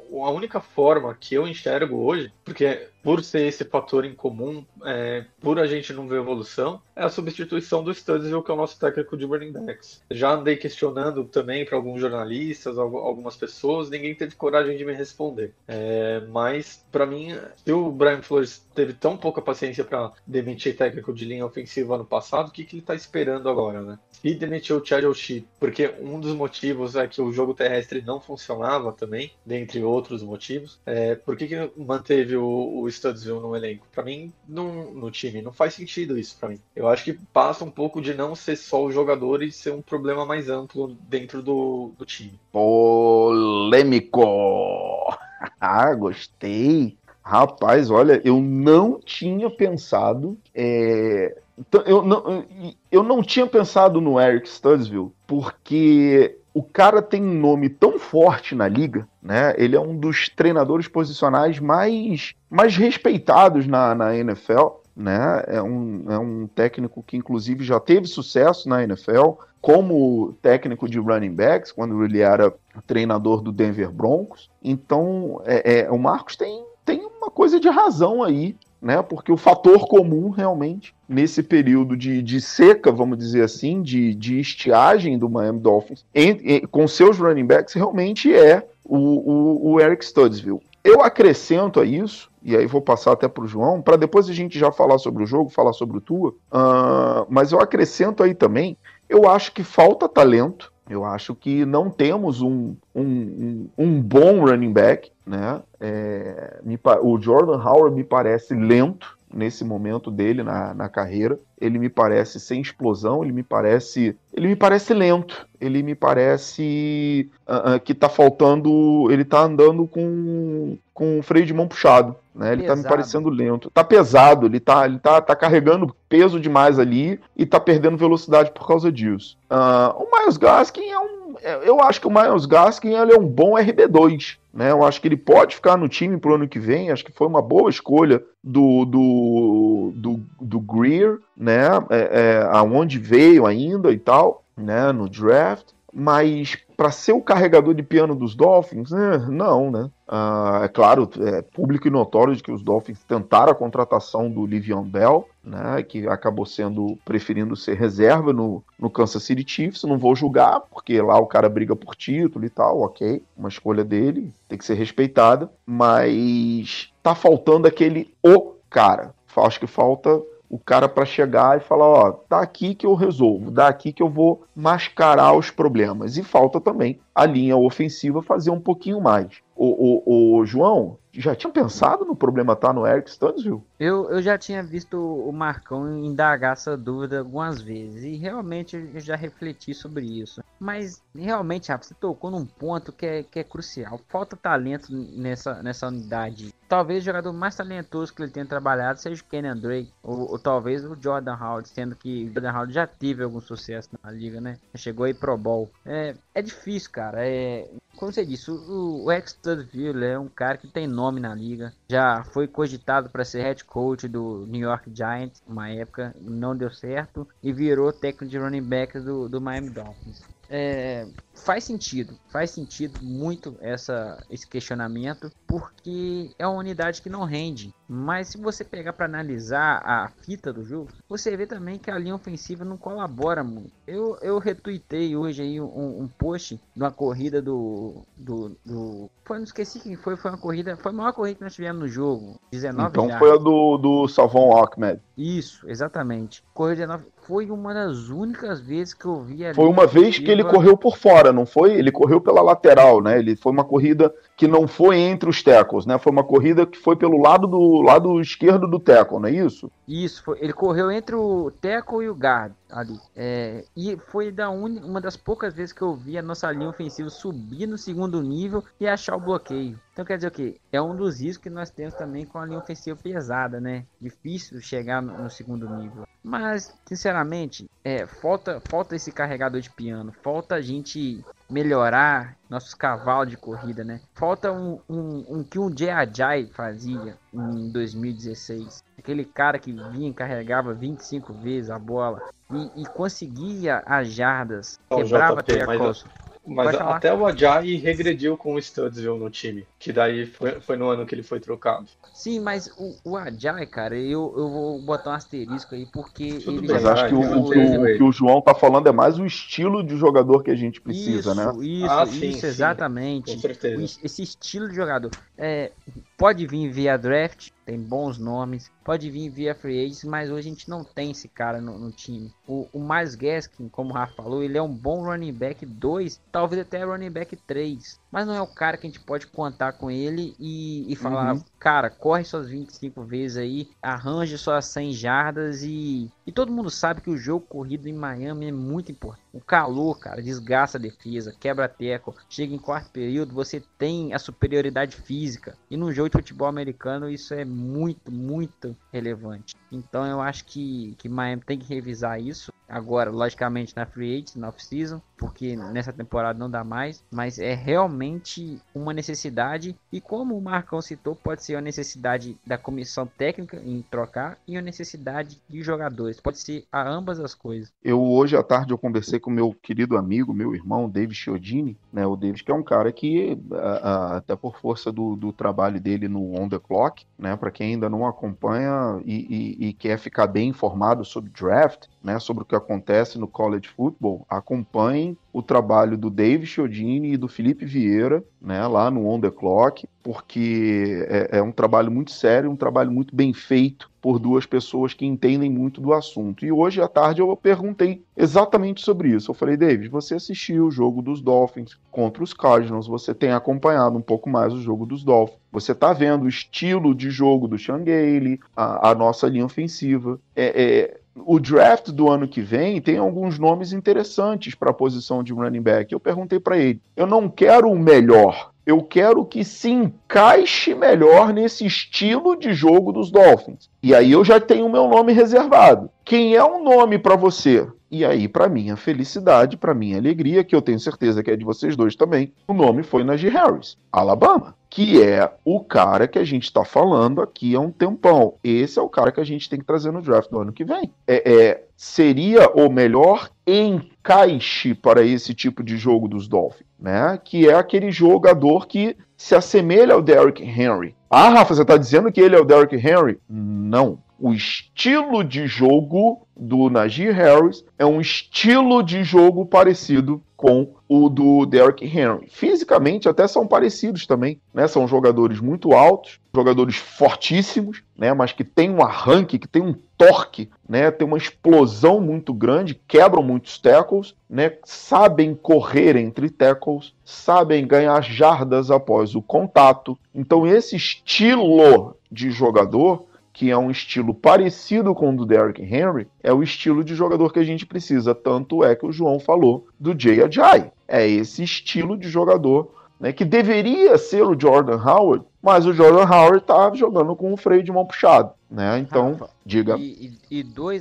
a única forma que eu enxergo hoje, porque por ser esse fator em comum, por a gente não ver evolução, é a substituição do Studesville, que é o nosso técnico de running backs. Já andei questionando também para alguns jornalistas, algumas pessoas, ninguém teve coragem de me responder. Mas, para mim, se o Brian Flores teve tão pouca paciência para demitir técnico de linha ofensiva ano passado, o que ele está esperando agora, né? Se demitiu o Chad O'Shea, porque um dos motivos é que o jogo terrestre não funcionava também, dentre outros motivos, por que manteve o Studesville no elenco? Para mim, no time, não faz sentido isso para mim. Eu acho que passa um pouco de não ser só o jogador e ser um problema mais amplo dentro do time. Polêmico! Ah, gostei. Rapaz, olha, eu não tinha pensado. Eu não tinha pensado no Eric Studesville, porque o cara tem um nome tão forte na liga, né? Ele é um dos treinadores posicionais mais respeitados na NFL, né? É um técnico que, inclusive, já teve sucesso na NFL como técnico de running backs, quando ele era treinador do Denver Broncos. Então, o Marcos tem uma coisa de razão aí, né? Porque o fator comum, realmente, nesse período de seca, vamos dizer assim, de estiagem do Miami Dolphins, com seus running backs, realmente é o Eric Studesville. Eu acrescento a isso, e aí vou passar até para o João, para depois a gente já falar sobre o jogo, falar sobre o Tua, mas eu acrescento aí também, eu acho que falta talento, eu acho que não temos um bom running back, né? O Jordan Howard me parece lento nesse momento dele na carreira. Ele me parece sem explosão, ele me parece lento, ele me parece que tá faltando, ele tá andando com o freio de mão puxado, né? Ele tá me parecendo lento, tá pesado, ele tá carregando peso demais ali e tá perdendo velocidade por causa disso. O Myles Gaskin eu acho que o Myles Gaskin ele é um bom RB2, né? Eu acho que ele pode ficar no time pro ano que vem, acho que foi uma boa escolha do Greer, né? Aonde veio ainda e tal, né? No draft, mas para ser o carregador de piano dos Dolphins, não, né? É claro, é público e notório de que os Dolphins tentaram a contratação do Le'Veon Bell, né, que acabou preferindo ser reserva no Kansas City Chiefs. Não vou julgar, porque lá o cara briga por título e tal, ok, uma escolha dele, tem que ser respeitada, mas tá faltando cara. Acho que falta o cara para chegar e falar, tá aqui que eu resolvo, daqui que eu vou mascarar os problemas. E falta também a linha ofensiva fazer um pouquinho mais. O João, já tinha pensado no problema no Eric Studesville? Eu já tinha visto o Marcão indagar essa dúvida algumas vezes, e realmente eu já refleti sobre isso. Mas realmente, Rafa, você tocou num ponto que é crucial. Falta talento nessa unidade. Talvez o jogador mais talentoso que ele tenha trabalhado seja o Kenyan Drake, ou talvez o Jordan Howard, sendo que o Jordan Howard já teve algum sucesso na liga, né? Chegou aí Pro Bowl. É difícil, cara. Como você disse, o Eric Studesville é um cara que tem nome na liga. Já foi cogitado para ser head coach do New York Giants uma época, não deu certo, e virou técnico de running backs do Miami Dolphins. Faz sentido muito esse questionamento, porque é uma unidade que não rende. Mas se você pegar para analisar a fita do jogo, você vê também que a linha ofensiva não colabora muito. Eu retuitei hoje aí um post de uma corrida não esqueci quem foi uma corrida, foi a maior corrida que nós tivemos no jogo, 19 Então yards. foi a do Salvon Ahmed. Isso, exatamente. Corrida 19 foi uma das únicas vezes que eu vi ali. Foi uma vez que ele correu por fora, não foi? Ele correu pela lateral, né? Foi uma corrida que não foi entre os tackles, né? Foi uma corrida que foi pelo lado esquerdo do tackle, não é isso? Isso, ele correu entre o tackle e o guard ali. E foi uma das poucas vezes que eu vi a nossa linha ofensiva subir no segundo nível e achar o bloqueio. Então quer dizer o quê? É um dos riscos que nós temos também com a linha ofensiva pesada, né? Difícil chegar no segundo nível. Mas, sinceramente, falta esse carregador de piano. Falta a gente melhorar nossos cavalos de corrida, né? Falta que um Jay Ajayi fazia em 2016. Aquele cara que vinha e carregava 25 vezes a bola e conseguia as jardas, quebrava tackles. Mas Pode falar. até o Ajayi regrediu com o Studesville no time, que daí foi no ano que ele foi trocado. Sim, mas o Ajayi, cara, eu vou botar um asterisco aí, porque Tudo ele bem, Mas já acho que vai, o foi... que o João tá falando é mais o estilo de jogador que a gente precisa, né? Sim, Exatamente. com certeza. Esse estilo de jogador. Pode vir via draft, tem bons nomes, pode vir via free agents, mas hoje a gente não tem esse cara no time. O Myles Gaskin, como o Rafa falou, ele é um bom running back 2, talvez até running back 3, mas não é o cara que a gente pode contar com ele e falar, cara, corre suas 25 vezes aí, arranje suas 100 jardas e todo mundo sabe que o jogo corrido em Miami é muito importante. O calor, cara, desgasta a defesa, quebra tackle, chega em quarto período, você tem a superioridade física. E num jogo de futebol americano isso é muito, muito relevante. Então eu acho que Miami tem que revisar isso. Agora, logicamente, na free agent, na off-season, porque nessa temporada não dá mais, mas é realmente uma necessidade, e como o Marcão citou, pode ser uma necessidade da comissão técnica em trocar e uma necessidade de jogadores, pode ser a ambas as coisas. Hoje à tarde eu conversei com meu querido amigo, meu irmão, David Chiodini, né? O David que é um cara que, até por força do trabalho dele no On The Clock, né? Para quem ainda não acompanha e quer ficar bem informado sobre draft, né? Sobre o que acontece no college football, acompanhem o trabalho do David Chiodini e do Felipe Vieira, né? Lá no On The Clock, porque é um trabalho muito sério, um trabalho muito bem feito por duas pessoas que entendem muito do assunto. E hoje à tarde eu perguntei exatamente sobre isso. Eu falei, David, você assistiu o jogo dos Dolphins contra os Cardinals, você tem acompanhado um pouco mais o jogo dos Dolphins, você está vendo o estilo de jogo do Sean Gailey, a nossa linha ofensiva. O draft do ano que vem tem alguns nomes interessantes para a posição de running back. Eu perguntei para ele, eu não quero o melhor, eu quero que se encaixe melhor nesse estilo de jogo dos Dolphins. E aí eu já tenho o meu nome reservado. Quem é o nome para você? E aí, para minha felicidade, para minha alegria, que eu tenho certeza que é de vocês dois também, o nome foi Najee Harris, Alabama, que é o cara que a gente está falando aqui há um tempão. Esse é o cara que a gente tem que trazer no draft do ano que vem. Seria o melhor encaixe para esse tipo de jogo dos Dolphins, né? Que é aquele jogador que se assemelha ao Derrick Henry. Ah, Rafa, você está dizendo que ele é o Derrick Henry? Não. O estilo de jogo do Najee Harris é um estilo de jogo parecido com o do Derrick Henry. Fisicamente até são parecidos também, né? São jogadores muito altos, jogadores fortíssimos, né? Mas que tem um arranque, que tem um torque, né? Tem uma explosão muito grande, quebram muitos tackles, né? Sabem correr entre tackles, sabem ganhar jardas após o contato. Então esse estilo de jogador, que é um estilo parecido com o do Derrick Henry, é o estilo de jogador que a gente precisa. Tanto é que o João falou do Jay Ajayi. É esse estilo de jogador, né, que deveria ser o Jordan Howard, mas o Jordan Howard está jogando com o freio de mão puxado, né? Então, Rafa, diga. E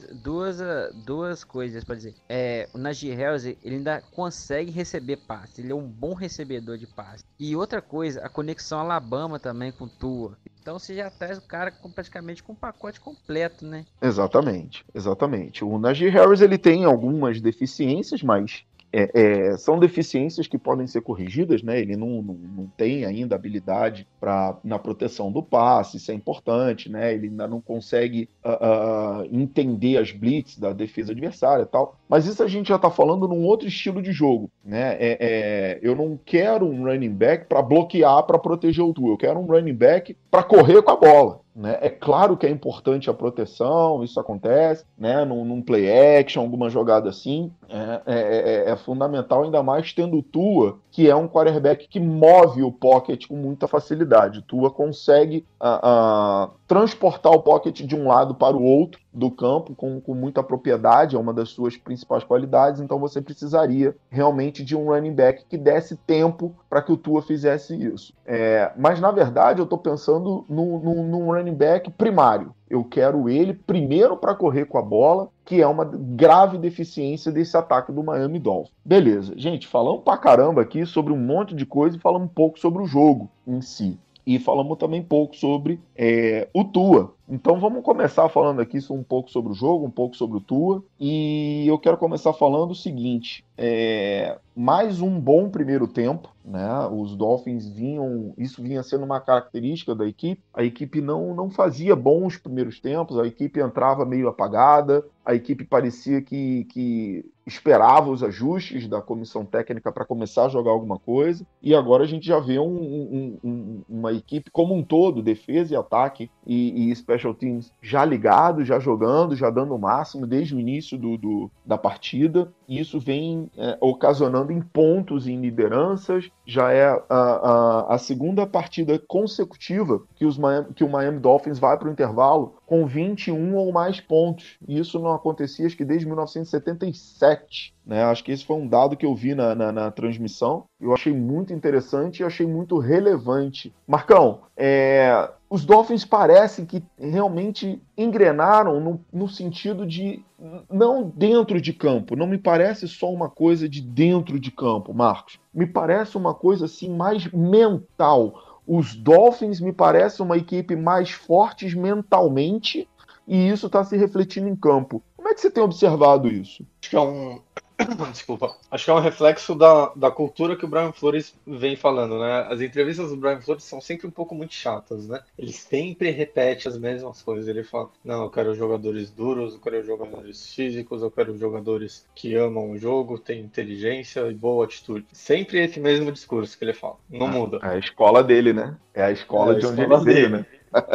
duas coisas para dizer. O Najee Harris, ele ainda consegue receber passe. Ele é um bom recebedor de passe. E outra coisa, a conexão Alabama também com Tua. Então você já traz o cara praticamente com um pacote completo, né? Exatamente. O Najee Harris ele tem algumas deficiências, mas são deficiências que podem ser corrigidas, né? Ele não tem ainda habilidade na proteção do passe, isso é importante, né? Ele ainda não consegue entender as blitz da defesa adversária e tal. Mas isso a gente já está falando num outro estilo de jogo, né? Eu não quero um running back para bloquear, para proteger o Tua. Eu quero um running back para correr com a bola. Né? É claro que é importante a proteção, isso acontece, né? Num play action, alguma jogada assim, é fundamental, ainda mais tendo o Tua, que é um quarterback que move o pocket com muita facilidade. O Tua consegue transportar o pocket de um lado para o outro do campo com muita propriedade, é uma das suas principais qualidades, então você precisaria realmente de um running back que desse tempo para que o Tua fizesse isso. Mas na verdade eu estou pensando num running back primário. Eu quero ele primeiro para correr com a bola, que é uma grave deficiência desse ataque do Miami Dolphins. Beleza, gente, falamos pra caramba aqui sobre um monte de coisa e falamos um pouco sobre o jogo em si. E falamos também pouco sobre o Tua. Então vamos começar falando aqui um pouco sobre o jogo, um pouco sobre o Tua. E eu quero começar falando o seguinte: mais um bom primeiro tempo, né? Os Dolphins isso vinha sendo uma característica da equipe. A equipe não fazia bons primeiros tempos, a equipe entrava meio apagada, a equipe parecia que esperava os ajustes da comissão técnica para começar a jogar alguma coisa, e agora a gente já vê uma equipe como um todo, defesa e ataque e special teams, já ligado, já jogando, já dando o máximo desde o início da partida, e isso vem ocasionando em pontos, em lideranças. Já é a segunda partida consecutiva que o Miami Dolphins vai para o intervalo com 21 ou mais pontos. E isso não acontecia, acho que desde 1977. Né? Acho que esse foi um dado que eu vi na transmissão. Eu achei muito interessante e achei muito relevante. Marcão, os Dolphins parecem que realmente engrenaram no sentido de não dentro de campo. Não me parece só uma coisa de dentro de campo, Marcos. Me parece uma coisa assim mais mental. Os Dolphins me parecem uma equipe mais forte mentalmente e isso está se refletindo em campo. Como é que você tem observado isso? Acho que é um Desculpa. Acho que é um reflexo da cultura que o Brian Flores vem falando, né? As entrevistas do Brian Flores são sempre um pouco muito chatas, né? Ele sempre repete as mesmas coisas. Ele fala, não, eu quero jogadores duros, eu quero jogadores físicos, eu quero jogadores que amam o jogo, têm inteligência e boa atitude. Sempre esse mesmo discurso que ele fala. Não muda. É a escola dele, né? É a escola de onde ele veio, né?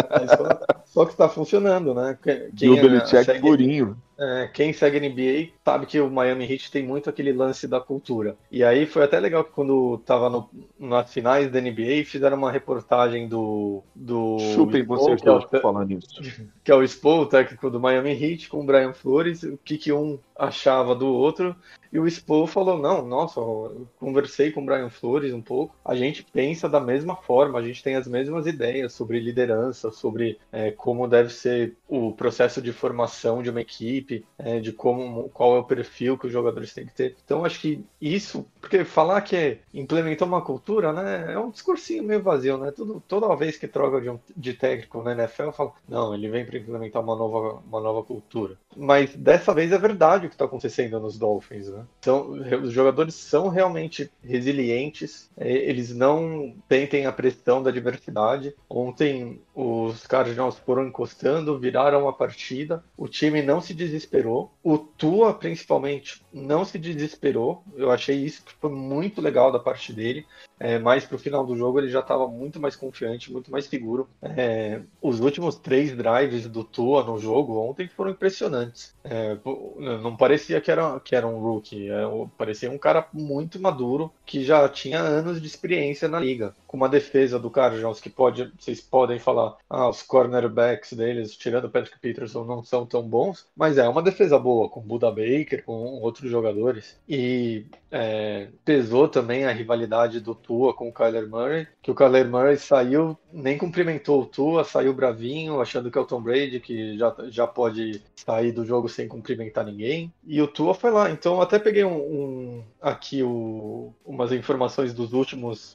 Só que está funcionando, né? Quem Belichick purinho. Quem segue NBA sabe que o Miami Heat tem muito aquele lance da cultura. E aí foi até legal que quando tava nas finais da NBA fizeram uma reportagem do Chupem vocês todos falando isso. Que é o Spo, o técnico do Miami Heat, com o Brian Flores, o que um achava do outro. E o Spo falou, não, nossa, eu conversei com o Brian Flores um pouco, a gente pensa da mesma forma, a gente tem as mesmas ideias sobre liderança, sobre como deve ser o processo de formação de uma equipe, de qual é o perfil que os jogadores têm que ter. Então acho que isso, porque falar que implementar uma cultura, né, é um discursinho meio vazio, né? Toda vez que troca de técnico na NFL, eu falo, não, ele vem para implementar uma nova cultura. Mas dessa vez é verdade o que está acontecendo nos Dolphins, né? Os jogadores são realmente resilientes, eles não sentem a pressão da adversidade. Ontem os Cardinals foram encostando, viraram a partida, o time não se desesperou, o Tua principalmente não se desesperou, eu achei isso que foi muito legal da parte dele. Mas pro final do jogo ele já estava muito mais confiante, muito mais seguro. Os últimos 3 drives do Tua no jogo ontem foram impressionantes. Não parecia que era um rookie, parecia um cara muito maduro que já tinha anos de experiência na liga. Com uma defesa do Cardinals que vocês podem falar, os cornerbacks deles, tirando o Patrick Peterson, não são tão bons, mas é uma defesa boa, com Budda Baker, com outros jogadores. E pesou também a rivalidade do Tua com o Kyler Murray, que o Kyler Murray saiu, nem cumprimentou o Tua, saiu bravinho, achando que é o Tom Brady, que já pode sair do jogo sem cumprimentar ninguém. E o Tua foi lá. Então até peguei aqui umas informações dos últimos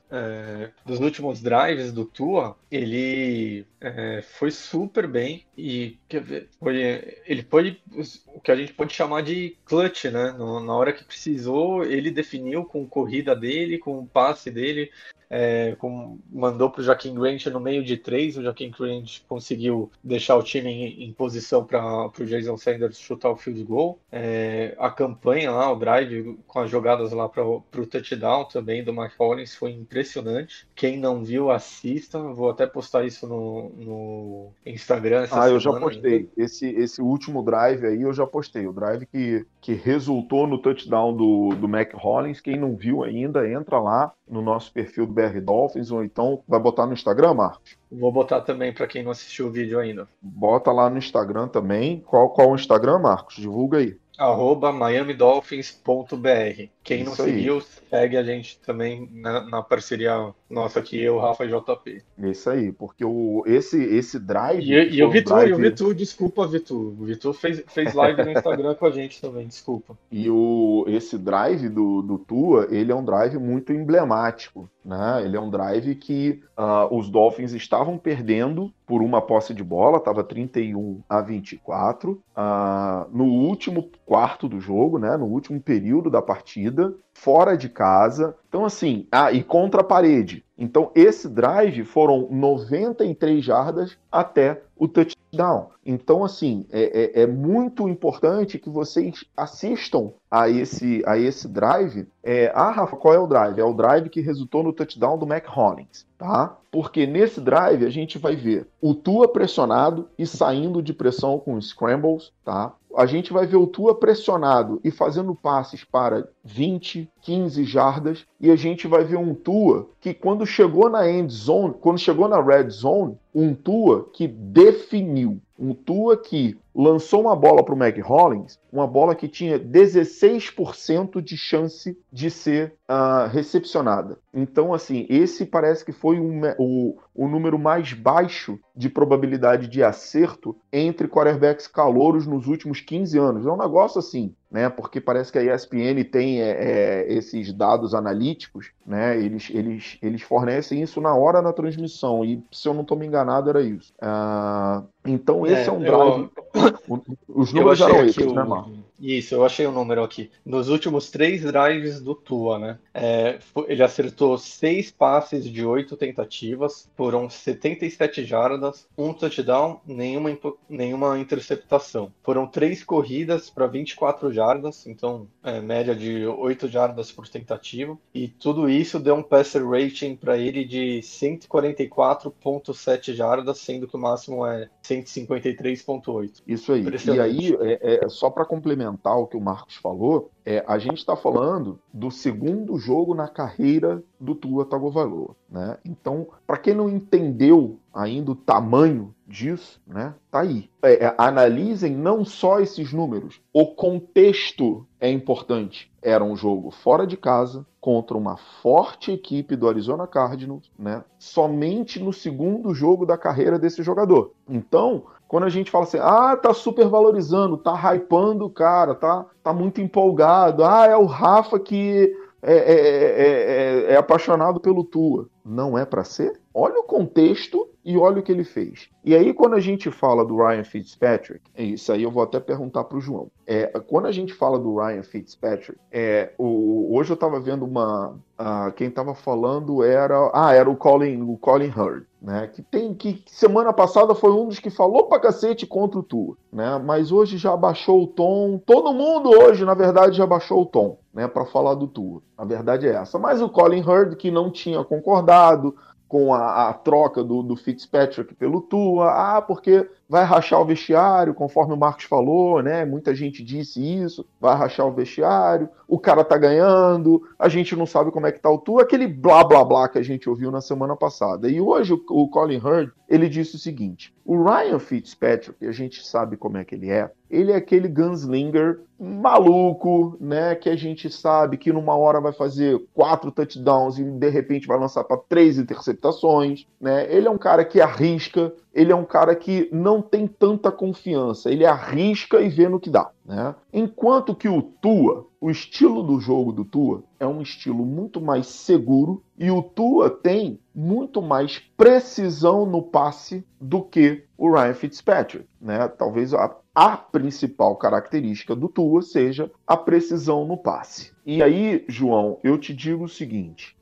drives do Tua. Ele foi super bem e ele foi o que a gente pode chamar de clutch, né? Na hora que precisou, ele definiu com corrida dele, com o passe dele, mandou para o Jaquim Grant no meio de 3, o Jaquim Grant conseguiu deixar o time em posição para o Jason Sanders chutar o field goal. A campanha lá, o drive com as jogadas lá para o touchdown também do Mike Hollins foi impressionante. Quem não viu, assista. Vou até postar isso no Instagram essa semana. Eu já postei. Esse último drive aí eu já postei. O drive que resultou no touchdown do Mac Hollins. Quem não viu ainda, entra lá no nosso perfil do BR Dolphins, ou então vai botar no Instagram, Marcos? Vou botar também para quem não assistiu o vídeo ainda. Bota lá no Instagram também. Qual o Instagram, Marcos? Divulga aí. @miamidolphins.br. Quem não Isso aí. seguiu, segue a gente também na parceria nossa aqui, eu, Rafa e JP. Isso aí, porque esse drive, que E o foi um Vitor, drive. desculpa, Vitor. O Vitor fez live no Instagram com a gente também, desculpa. E esse drive do Tua, ele é um drive muito emblemático, né? Ele é um drive que os Dolphins estavam perdendo por uma posse de bola, estava 31-24, no último quarto do jogo, né? No último período da partida, fora de casa. Então, assim, e contra a parede. Então, esse drive foram 93 jardas até o touchdown. Então, assim, é muito importante que vocês assistam a esse drive. Rafa, qual é o drive? É o drive que resultou no touchdown do Mac Hollins, tá? Porque nesse drive a gente vai ver o Tua pressionado e saindo de pressão com scrambles, tá? A gente vai ver o Tua pressionado e fazendo passes para 20, 15 jardas, e a gente vai ver um Tua que quando chegou na end zone, quando chegou na red zone, um Tua que definiu, um Tua que lançou uma bola para o Mac Hollins, uma bola que tinha 16% de chance de ser recepcionada. Então, assim, esse parece que foi o número mais baixo de probabilidade de acerto entre quarterbacks calouros nos últimos 15 anos. É um negócio assim, né? Porque parece que a ESPN tem esses dados analíticos, né? Eles fornecem isso na hora na transmissão, e se eu não estou me enganado era isso. Então esse é um drive. Os números eram esses, né, Marcos? Isso, eu achei o número aqui. Nos últimos 3 drives do Tua, né? Ele acertou 6 passes de 8 tentativas, foram 77 jardas, 1 touchdown, nenhuma interceptação. Foram 3 corridas para 24 jardas, então média de 8 jardas por tentativa. E tudo isso deu um passer rating para ele de 144,7 jardas, sendo que o máximo é 153,8. Isso aí. E aí, só para complementar o que o Marcos falou, a gente está falando do segundo jogo na carreira do Tua Tagovailoa, né? Então, para quem não entendeu ainda o tamanho disso, né? Tá aí. Analisem não só esses números, o contexto é importante. Era um jogo fora de casa contra uma forte equipe do Arizona Cardinals, né? Somente no segundo jogo da carreira desse jogador. Então, quando a gente fala assim, tá super valorizando, tá hypando o cara, tá muito empolgado, é o Rafa que é apaixonado pelo Tua. Não é para ser? Olha o contexto e olha o que ele fez. E aí, quando a gente fala do Ryan Fitzpatrick, isso aí eu vou até perguntar para o João. Quando a gente fala do Ryan Fitzpatrick, hoje eu estava vendo quem estava falando era o Colin Hurd, né? Que semana passada foi um dos que falou pra cacete contra o Tua, né? Mas hoje já baixou o tom. Todo mundo hoje, na verdade, já baixou o tom, né? Para falar do Tua. A verdade é essa. Mas o Colin Hurd, que não tinha concordado com a troca do Fitzpatrick pelo Tua, porque vai rachar o vestiário, conforme o Marcos falou, né? Muita gente disse isso, vai rachar o vestiário, o cara tá ganhando, a gente não sabe como é que tá o Tua, aquele blá blá blá que a gente ouviu na semana passada. E hoje o Colin Hurd, ele disse o seguinte: o Ryan Fitzpatrick, a gente sabe como é que ele é aquele gunslinger maluco, né, que a gente sabe que numa hora vai fazer 4 touchdowns e de repente vai lançar para 3 interceptações, né? Ele é um cara que arrisca, ele é um cara que não tem tanta confiança, ele arrisca e vê no que dá, né? Enquanto que o Tua, o estilo do jogo do Tua é um estilo muito mais seguro e o Tua tem muito mais precisão no passe do que o Ryan Fitzpatrick, né? Talvez a principal característica do Tua seja a precisão no passe. E aí, João, eu te digo o seguinte,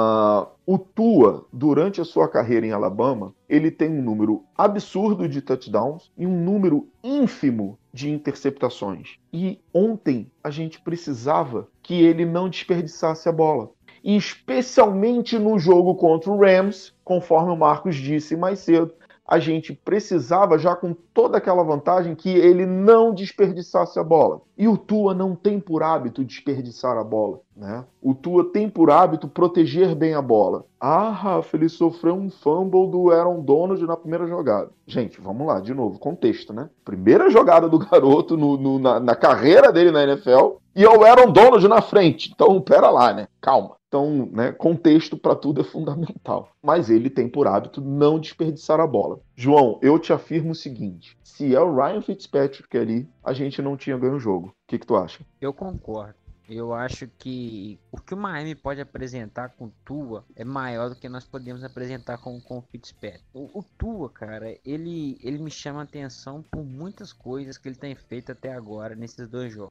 o Tua, durante a sua carreira em Alabama, ele tem um número absurdo de touchdowns e um número ínfimo de interceptações. E ontem a gente precisava que ele não desperdiçasse a bola. E especialmente no jogo contra o Rams, conforme o Marcos disse mais cedo, a gente precisava, já com toda aquela vantagem, que ele não desperdiçasse a bola. E o Tua não tem por hábito desperdiçar a bola, né? o Tua tem por hábito proteger bem a bola. Ah, Rafa, ele sofreu um fumble do Aaron Donald na primeira jogada. Gente, vamos lá, de novo, contexto, né? Primeira jogada do garoto na carreira dele na NFL e é o Aaron Donald na frente. Então, pera lá, né? Calma. Então, né, contexto para tudo é fundamental. Mas ele tem por hábito não desperdiçar a bola. João, eu te afirmo o seguinte. Se é o Ryan Fitzpatrick ali, a gente não tinha ganho o jogo. O que tu acha? Eu concordo. Eu acho que o que o Miami pode apresentar com o Tua é maior do que nós podemos apresentar com o Fitzpatrick. O Tua, cara, ele me chama a atenção por muitas coisas que ele tem feito até agora nesses 2 jogos.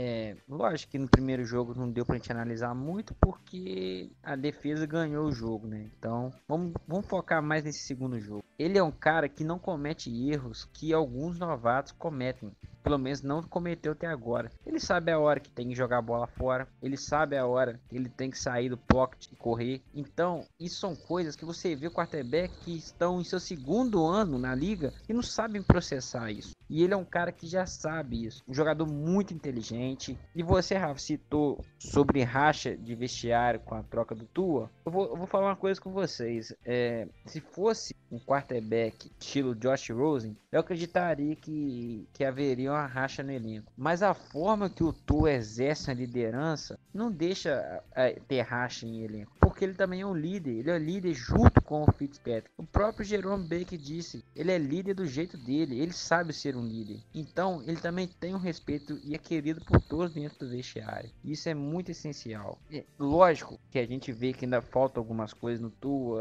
Lógico que no primeiro jogo não deu pra gente analisar muito porque a defesa ganhou o jogo, né? Então, vamos focar mais nesse segundo jogo. Ele é um cara que não comete erros que alguns novatos cometem. Pelo menos não cometeu até agora. Ele sabe a hora que tem que jogar a bola fora. Ele sabe a hora que ele tem que sair do pocket e correr. Então, isso são coisas que você vê o quarterback que estão em seu 2º ano na liga e não sabem processar isso. E ele é um cara que já sabe isso. Um jogador muito inteligente. E você, Rafa, citou sobre racha de vestiário com a troca do Tua. Eu vou falar uma coisa com vocês. Se fosse um quarterback estilo Josh Rosen, eu acreditaria que haveria uma racha no elenco. Mas a forma que o Tua exerce a liderança não deixa ter racha em elenco. Porque ele também é um líder. Ele é líder junto com o Fitzpatrick. O próprio Jerome Baker disse. Ele é líder do jeito dele. Ele sabe ser um líder. Então, ele também tem um respeito e é querido por todos dentro do vestiário. Isso é muito essencial. Lógico que a gente vê que ainda falta algumas coisas no Tua.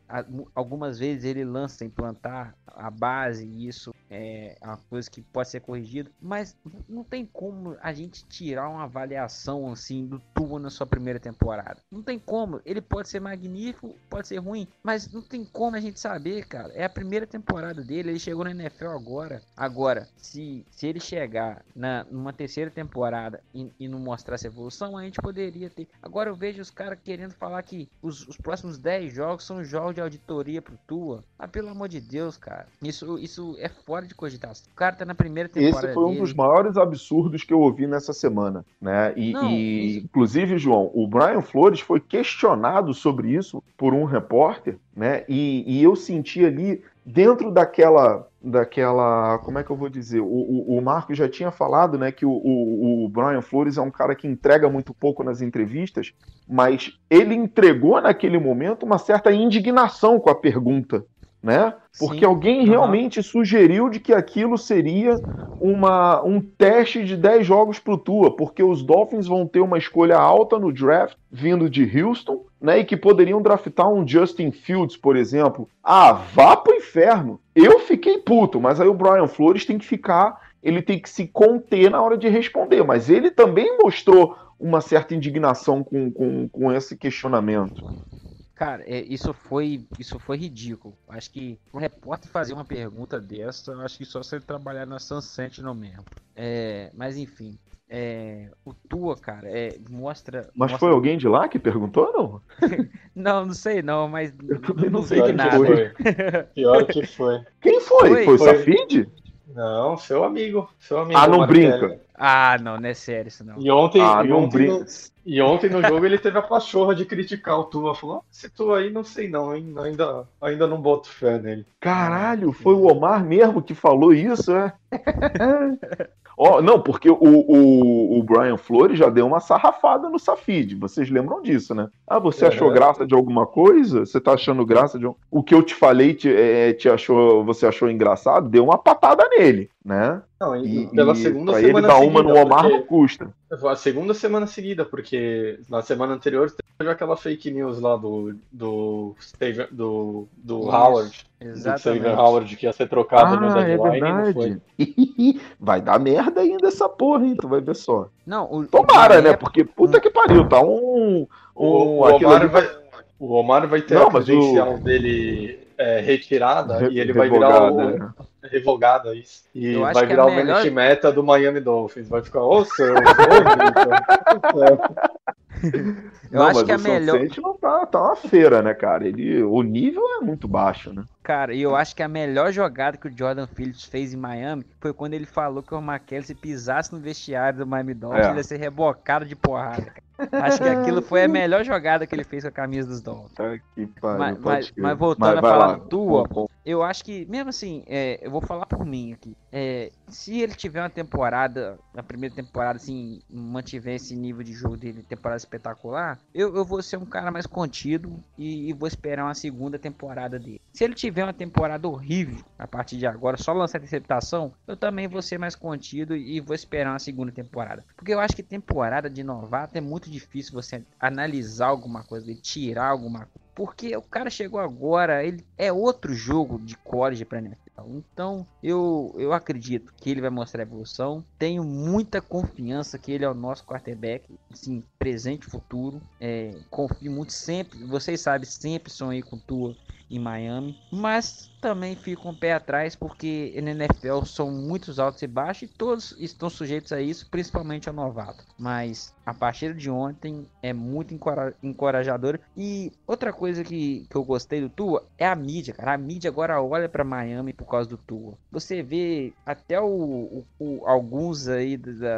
Algumas vezes ele lança implantar a base e isso é uma coisa que pode ser corrigida, mas não tem como a gente tirar uma avaliação assim do Tua na sua primeira temporada. Não tem como. Ele pode ser magnífico, pode ser ruim, mas não tem como a gente saber, cara. É a primeira temporada dele, ele chegou na NFL agora, se ele chegar numa terceira temporada e não mostrar essa evolução, a gente poderia ter. Agora eu vejo os caras querendo falar que os próximos 10 jogos são jogos de auditoria pro Tua. Ah, pelo amor de Deus, cara. Isso é fora de cogitação. O cara tá na primeira temporada. Esse foi um dos maiores absurdos que eu ouvi nessa semana, né? Inclusive, João, o Brian Flores foi questionado sobre isso por um repórter, né? E eu senti ali dentro daquela, como é que eu vou dizer? O Marco já tinha falado, né, que o Brian Flores é um cara que entrega muito pouco nas entrevistas, mas ele entregou naquele momento uma certa indignação com a pergunta, né? Porque alguém realmente sugeriu de que aquilo seria um teste de 10 jogos pro Tua, porque os Dolphins vão ter uma escolha alta no draft vindo de Houston, né? E que poderiam draftar um Justin Fields, por exemplo. Ah, vá pro inferno! Eu fiquei puto, mas aí o Brian Flores tem que ficar, ele tem que se conter na hora de responder, mas ele também mostrou uma certa indignação com esse questionamento. Cara, isso foi ridículo. Acho que um repórter fazer uma pergunta dessa, acho que só se ele trabalhar na Sun Sentinel mesmo. Mas enfim, o Tua, cara, mostra... Mas foi alguém de lá que perguntou, não? não sei não, mas eu também não sei sei nada. Pior que foi. Quem foi? Foi o Safid? Não, seu amigo. Ah, não brinca. Ah, não é sério isso não. E ontem, não brinca. E ontem no jogo ele teve a pachorra de criticar o Tua. Falou, esse Tua aí não sei não, hein? Ainda não boto fé nele. Caralho, foi o Omar mesmo que falou isso, é? Não, porque o Brian Flores já deu uma sarrafada no Safid. Vocês lembram disso, né? Ah, você achou graça de alguma coisa? Você tá achando graça de o que eu te falei, você achou engraçado? Deu uma patada nele, né? Não, pela segunda pra semana ele dar seguida, uma no Omar não custa. A segunda semana seguida, porque na semana anterior teve aquela fake news lá do Howard. Exatamente. Do Howard que ia ser trocado no deadline, não foi. Vai dar merda ainda essa porra, hein? Tu vai ver só. Não, tomara, né? Porque puta que pariu, tá o Omar vai ter a credencial dele retirada e ele vai virar revogada, isso. E vai virar o Management Meta do Miami Dolphins. Vai ficar, Eu acho que a melhor. Não tá uma feira, né, cara? O nível é muito baixo, né? Cara, e eu acho que a melhor jogada que o Jordan Phillips fez em Miami foi quando ele falou que o McKelly, se pisasse no vestiário do Miami Dolphins, ele ia ser rebocado de porrada, cara. Acho que aquilo foi a melhor jogada que ele fez com a camisa dos Dolphins. Tá que pariu, Mas voltando a falar do Tua, eu acho que, mesmo assim, eu vou falar por mim aqui. Se ele tiver uma temporada, na primeira temporada, assim, mantiver esse nível de jogo dele, temporada espetacular, eu vou ser um cara mais contido e vou esperar uma segunda temporada dele. Se ele tiver uma temporada horrível a partir de agora, só lançar interceptação, eu também vou ser mais contido e vou esperar uma segunda temporada. Porque eu acho que temporada de novato é muito difícil você analisar alguma coisa, tirar alguma coisa. Porque o cara chegou agora, ele é outro jogo de college para NFL. Então eu acredito que ele vai mostrar evolução. Tenho muita confiança que ele é o nosso quarterback, assim, presente e futuro. Confio muito sempre, vocês sabem, sempre sonhei com Tua em Miami, mas também fico com o pé atrás porque na NFL são muitos altos e baixos e todos estão sujeitos a isso, principalmente ao novato. Mas a partida de ontem é muito encorajadora. E outra coisa que eu gostei do Tua é a mídia, cara. A mídia agora olha para Miami por causa do Tua. Você vê até alguns aí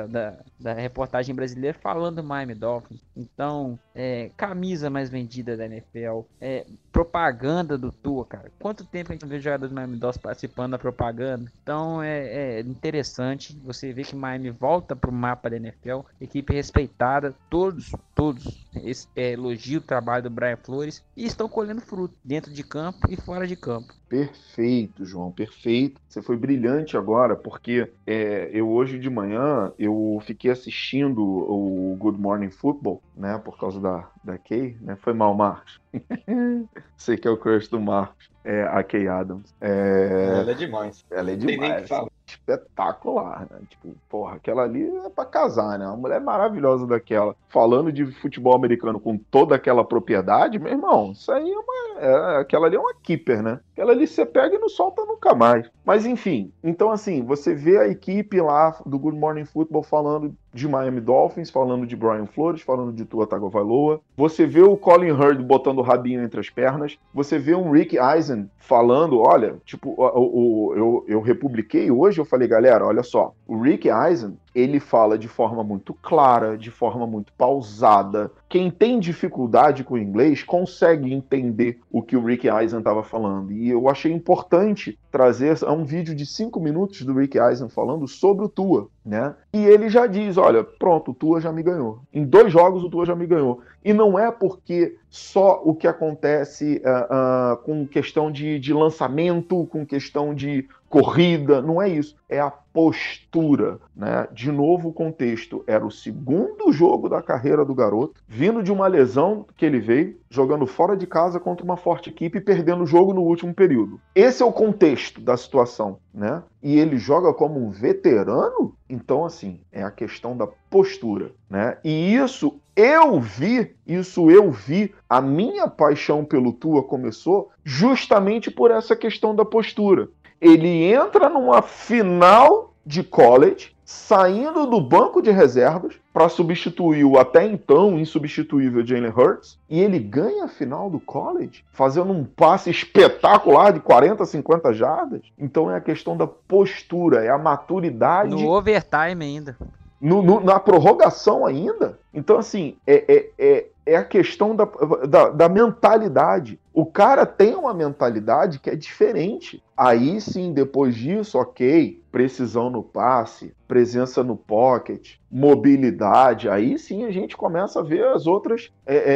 da reportagem brasileira falando do Miami Dolphins. Então, camisa mais vendida da NFL, propaganda do Tua, cara. Quanto tempo a gente vê jogadores do Miami Dolphins participando da propaganda? Então é interessante. Você vê que Miami volta pro mapa da NFL, equipe respeitada, todos elogiam o trabalho do Brian Flores e estão colhendo fruto dentro de campo e fora de campo. Perfeito, João, perfeito. Você foi brilhante agora, porque eu hoje de manhã eu fiquei assistindo o Good Morning Football, né, por causa da Kay, né? Foi mal, Marcos. Sei que é o crush do Marcos. A Kay Adams. Ela é demais. Ela é Não tem nem o demais. que falar. Espetacular, né? Tipo, porra, aquela ali é pra casar, né? Uma mulher maravilhosa daquela. Falando de futebol americano com toda aquela propriedade, meu irmão, isso aí aquela ali é uma keeper, né? Aquela ali você pega e não solta nunca mais. Mas enfim, então assim, você vê a equipe lá do Good Morning Football falando de Miami Dolphins, falando de Brian Flores, falando de Tua Tagovailoa. Você vê o Colin Hurd botando o rabinho entre as pernas. Você vê um Rick Eisen falando, olha, tipo, eu republiquei hoje, eu falei, galera, olha só, o Rick Eisen, ele fala de forma muito clara, de forma muito pausada. Quem tem dificuldade com o inglês consegue entender o que o Rick Eisen estava falando. E eu achei importante trazer um vídeo de 5 minutos do Rick Eisen falando sobre o Tua, né? E ele já diz, olha, pronto, o Tua já me ganhou. Em 2 jogos o Tua já me ganhou. E não é porque só o que acontece com questão de lançamento, com questão de corrida, não é isso. É a postura, né? De novo o contexto. Era o segundo jogo da carreira do garoto, vindo de uma lesão que ele veio, jogando fora de casa contra uma forte equipe e perdendo o jogo no último período. Esse é o contexto da situação, né? E ele joga como um veterano? Então, assim, é a questão da postura, né? E isso eu vi, a minha paixão pelo Tua começou justamente por essa questão da postura. Ele entra numa final de college, saindo do banco de reservas para substituir o até então insubstituível Jalen Hurts, e ele ganha a final do college, fazendo um passe espetacular de 40, 50 jardas. Então é a questão da postura, é a maturidade. No overtime ainda. Na prorrogação ainda. Então, assim, é a questão da mentalidade. O cara tem uma mentalidade que é diferente. Aí sim, depois disso, ok, precisão no passe, presença no pocket, mobilidade, aí sim a gente começa a ver as outras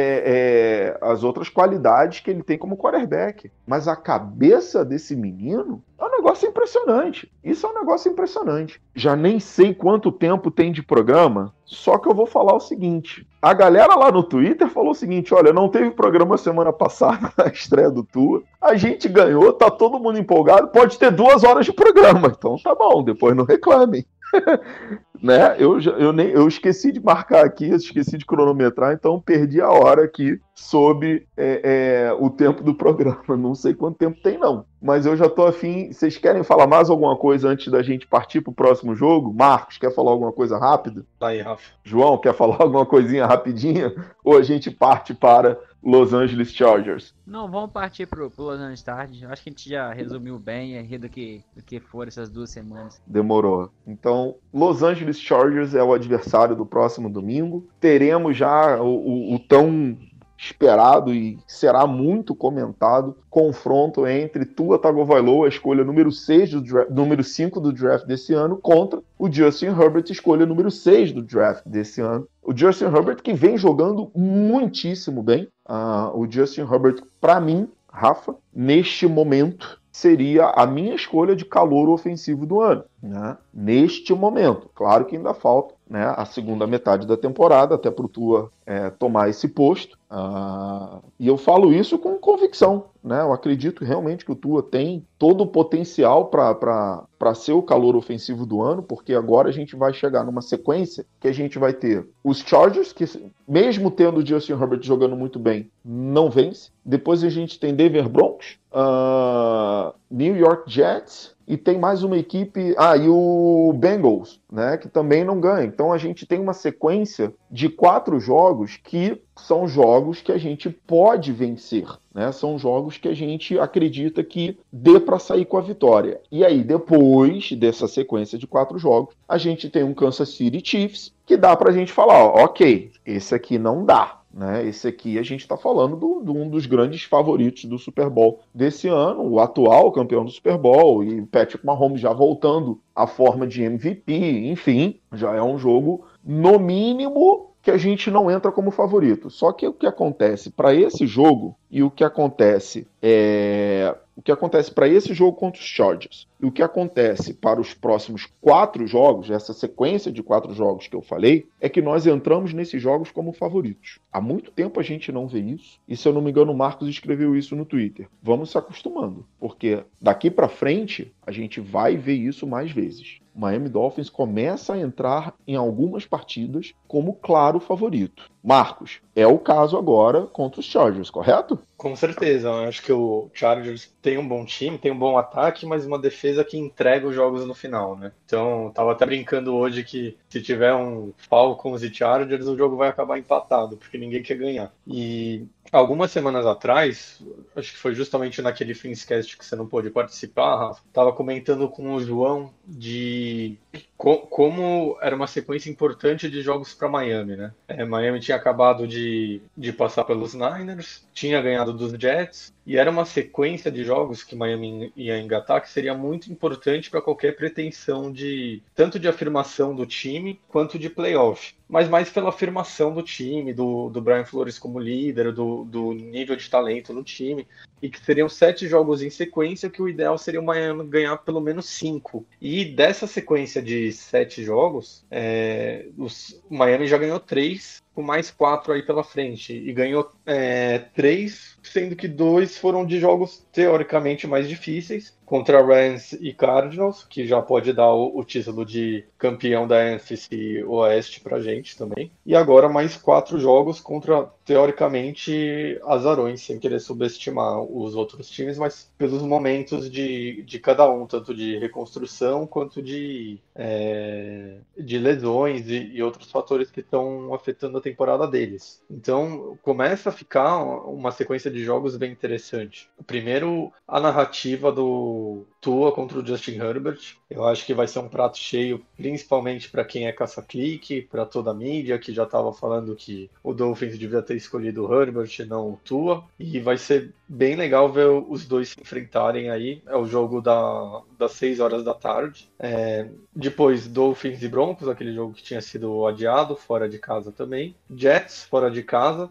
qualidades que ele tem como quarterback. Mas a cabeça desse menino é um negócio impressionante. Isso é um negócio impressionante. Já nem sei quanto tempo tem de programa, só que eu vou falar o seguinte. A galera lá no Twitter falou o seguinte, olha, não teve programa semana passada na estreia do Tua, a gente ganhou, tá todo mundo empolgado, pode ter 2 horas de programa, então tá bom, depois não reclamem. né? Eu esqueci de marcar aqui, esqueci de cronometrar, então perdi a hora aqui sobre o tempo do programa. Não sei quanto tempo tem, não. Mas eu já tô afim. Vocês querem falar mais alguma coisa antes da gente partir pro próximo jogo? Marcos, quer falar alguma coisa rápida? Tá aí, Rafa. João, quer falar alguma coisinha rapidinha? Ou a gente parte para Los Angeles Chargers? Não, vamos partir pro Los Angeles Chargers. Acho que a gente já resumiu bem aí do que foram essas 2 semanas. Demorou. Então, Los Angeles Chargers é o adversário do próximo domingo. Teremos já o tão esperado e será muito comentado confronto entre Tua Tagovailoa, a escolha número 5 do draft desse ano, contra o Justin Herbert, escolha número 6 do draft desse ano. O Justin Herbert que vem jogando muitíssimo bem. O Justin Herbert, para mim, Rafa, neste momento, seria a minha escolha de calouro ofensivo do ano, né? Neste momento. Claro que ainda falta, né, a segunda metade da temporada até para o Tua tomar esse posto. E eu falo isso com convicção, né? Eu acredito realmente que o Tua tem todo o potencial para ser o calouro ofensivo do ano, porque agora a gente vai chegar numa sequência que a gente vai ter os Chargers, que mesmo tendo o Justin Herbert jogando muito bem, não vence. Depois a gente tem Denver Broncos, New York Jets, e tem mais uma equipe, e o Bengals, né, que também não ganha. Então a gente tem uma sequência de 4 jogos que são jogos que a gente pode vencer, né? São jogos que a gente acredita que dê para sair com a vitória. E aí, depois dessa sequência de 4 jogos, a gente tem um Kansas City Chiefs que dá pra gente falar, ok, esse aqui não dá. Né? Esse aqui a gente está falando de um dos grandes favoritos do Super Bowl desse ano, o atual campeão do Super Bowl, e Patrick Mahomes já voltando à forma de MVP, enfim, já é um jogo, no mínimo, que a gente não entra como favorito. Só que o que acontece para esse jogo e o que acontece para esse jogo contra os Chargers e o que acontece para os próximos 4 jogos, essa sequência de 4 jogos que eu falei, é que nós entramos nesses jogos como favoritos. Há muito tempo a gente não vê isso, e se eu não me engano o Marcos escreveu isso no Twitter. Vamos se acostumando, porque daqui para frente a gente vai ver isso mais vezes. O Miami Dolphins começa a entrar em algumas partidas como claro favorito. Marcos, é o caso agora contra os Chargers, correto? Com certeza, eu acho que o Chargers tem um bom time, tem um bom ataque, mas uma defesa que entrega os jogos no final, né? Então, tava até brincando hoje que se tiver um Falcons e Chargers, o jogo vai acabar empatado, porque ninguém quer ganhar. E algumas semanas atrás, acho que foi justamente naquele Finscast que você não pôde participar, Rafa, tava comentando com o João de como era uma sequência importante de jogos para Miami, né? Miami tinha acabado de passar pelos Niners, tinha ganhado dos Jets, e era uma sequência de jogos que Miami ia engatar que seria muito importante para qualquer pretensão tanto de afirmação do time quanto de playoff. Mas mais pela afirmação do time, do Brian Flores como líder, do nível de talento no time, e que seriam 7 jogos em sequência, que o ideal seria o Miami ganhar pelo menos 5. E dessa sequência de 7 jogos, o Miami já ganhou 3, com mais 4 aí pela frente, e ganhou 3, sendo que 2 foram de jogos teoricamente mais difíceis, contra Rams e Cardinals, que já pode dar o título de campeão da NFC Oeste pra gente também. E agora mais 4 jogos contra, teoricamente, azarões, sem querer subestimar os outros times, mas pelos momentos de cada um, tanto de reconstrução quanto de lesões e outros fatores que estão afetando a temporada deles. Então, começa a ficar uma sequência de jogos bem interessante. Primeiro, a narrativa do Tua contra o Justin Herbert. Eu acho que vai ser um prato cheio, principalmente para quem é caça-clique, para toda a mídia, que já estava falando que o Dolphins devia ter escolhido o Herbert, não o Tua. E vai ser bem legal ver os dois se enfrentarem aí. É o jogo das 6 horas da tarde. Depois, Dolphins e Broncos, aquele jogo que tinha sido adiado, fora de casa também. Jets, fora de casa.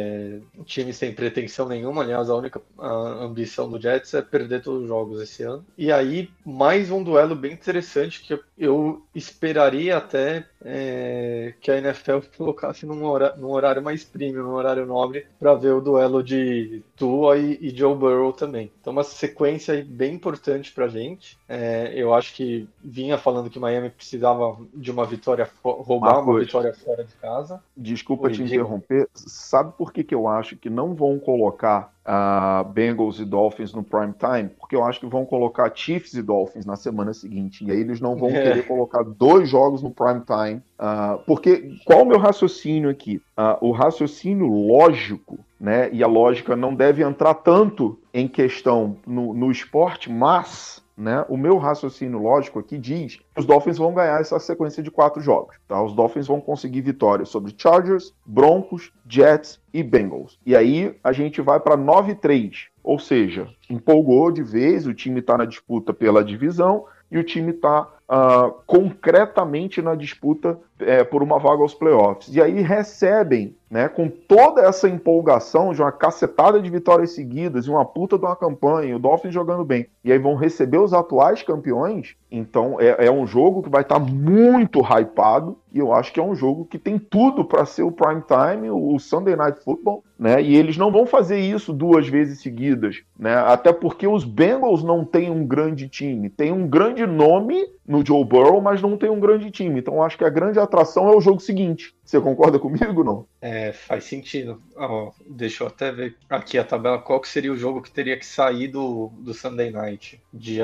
Time sem pretensão nenhuma. Aliás, a única ambição do Jets é perder todos os jogos esse ano. E aí, mais um duelo bem interessante que eu esperaria até que a NFL colocasse num horário mais premium, num horário nobre, para ver o duelo de Tua e Joe Burrow também. Então, uma sequência aí bem importante pra gente. Eu acho que vinha falando que Miami precisava de uma vitória, roubar uma Marcos, vitória fora de casa. desculpa Oi, te diga. interromper. Sabe por que eu acho que não vão colocar Bengals e Dolphins no prime time? Porque eu acho que vão colocar Chiefs e Dolphins na semana seguinte. E aí eles não vão querer colocar 2 jogos no prime time. Porque qual o meu raciocínio aqui? O raciocínio lógico, né? E a lógica não deve entrar tanto em questão no esporte, mas, né, o meu raciocínio lógico aqui diz que os Dolphins vão ganhar essa sequência de 4 jogos. Tá? Os Dolphins vão conseguir vitórias sobre Chargers, Broncos, Jets e Bengals. E aí a gente vai para 9-3. Ou seja, empolgou de vez, o time está na disputa pela divisão e o time está concretamente na disputa por uma vaga aos playoffs. E aí recebem, né, com toda essa empolgação de uma cacetada de vitórias seguidas e uma puta de uma campanha, o Dolphins jogando bem, e aí vão receber os atuais campeões. Então é um jogo que vai estar muito hypado, e eu acho que é um jogo que tem tudo para ser o prime time, o Sunday Night Football, né? E eles não vão fazer isso 2 vezes seguidas, né? Até porque os Bengals não têm um grande time, tem um grande nome no Joe Burrow, mas não tem um grande time. Então eu acho que a grande atração é o jogo seguinte. Você concorda comigo, não? Faz sentido. Deixa eu até ver aqui a tabela. Qual que seria o jogo que teria que sair do Sunday Night?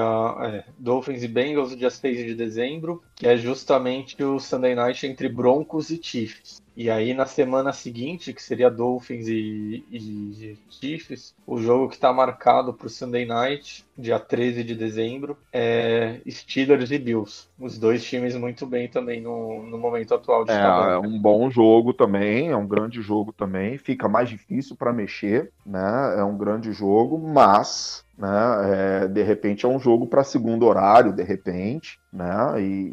Dolphins e Bengals, dia 6 de dezembro, que é justamente o Sunday Night entre Broncos e Chiefs. E aí na semana seguinte, que seria Dolphins e Chiefs, o jogo que está marcado para o Sunday Night, dia 13 de dezembro, é Steelers e Bills. Os 2 times muito bem também no momento atual de tabela. É um bom jogo também, é um grande jogo também. Fica mais difícil para mexer, né? É um grande jogo, mas, né, de repente é um jogo para segundo horário, de repente, né?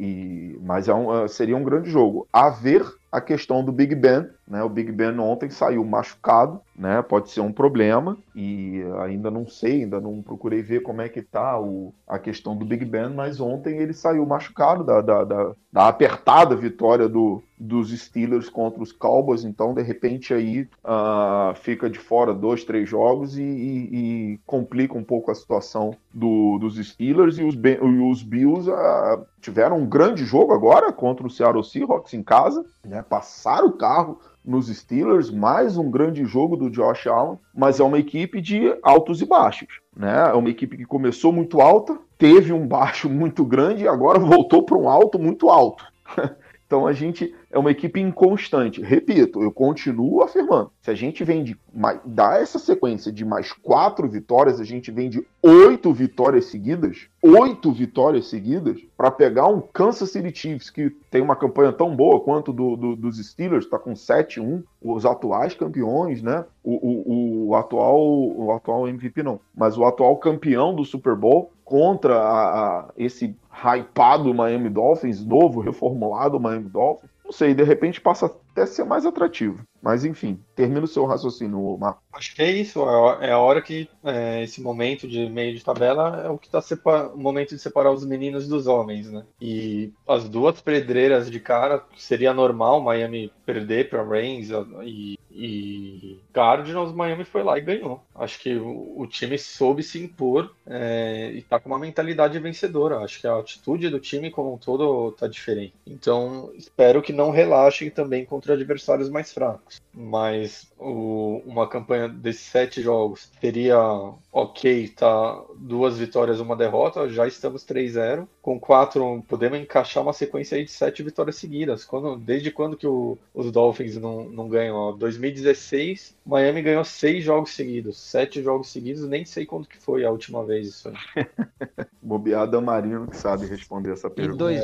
Mas seria um grande jogo. A ver a questão do Big Ben, né? O Big Ben ontem saiu machucado, né? Pode ser um problema e ainda não sei, ainda não procurei ver como é que tá a questão do Big Ben, mas ontem ele saiu machucado da apertada vitória dos Steelers contra os Cowboys, então de repente aí fica de fora 2, 3 jogos e complica um pouco a situação dos Steelers, e os Bills tiveram um grande jogo agora contra o Seattle Seahawks em casa, né? Passaram o carro nos Steelers, mais um grande jogo do Josh Allen, mas é uma equipe de altos e baixos, né? É uma equipe que começou muito alta, teve um baixo muito grande e agora voltou para um alto muito alto. Então a gente é uma equipe inconstante. Repito, eu continuo afirmando. Se a gente vem dar essa sequência de mais 4 vitórias, a gente vem de 8 vitórias seguidas, para pegar um Kansas City Chiefs que tem uma campanha tão boa quanto dos Steelers, está com 7-1, os atuais campeões, né? O atual MVP não, mas o atual campeão do Super Bowl contra esse hypado Miami Dolphins, novo, reformulado Miami Dolphins. Não sei, de repente passa até a ser mais atrativo. Mas enfim, termina o seu raciocínio, Marco. Acho que é isso, é a hora que esse momento de meio de tabela é o que está o momento de separar os meninos dos homens, né? E as 2 pedreiras de cara, seria normal Miami perder para Reigns e Cardinals, Miami foi lá e ganhou. Acho que o time soube se impor e tá com uma mentalidade vencedora. Acho que a atitude do time como um todo tá diferente. Então, espero que não relaxem também contra adversários mais fracos. Mas uma campanha desses 7 jogos seria ok, tá 2 vitórias, 1 derrota, já estamos 3-0. Com 4, podemos encaixar uma sequência aí de 7 vitórias seguidas. Desde quando que os Dolphins não ganham? 2016, Miami ganhou 6 jogos seguidos, 7 jogos seguidos, nem sei quando que foi a última vez isso aí. Bobeada Marino que sabe responder essa pergunta. Em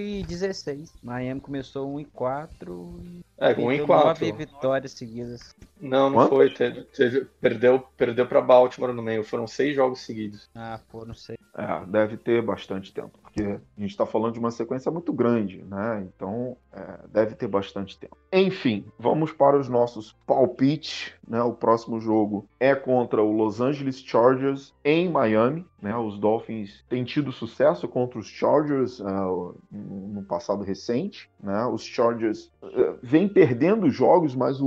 2016, Miami começou 1-4 com 1-4. 9 vitórias seguidas. Não Quantos? foi. Perdeu para Baltimore no meio. Foram 6 jogos seguidos. Ah, pô, não sei. Deve ter bastante tempo, porque a gente está falando de uma sequência muito grande, né? Então, deve ter bastante tempo. Enfim, vamos para os nossos palpites, né? O próximo jogo é contra o Los Angeles Chargers em Miami, né? Os Dolphins têm tido sucesso contra os Chargers no passado recente, né? Os Chargers vêm perdendo jogos, mas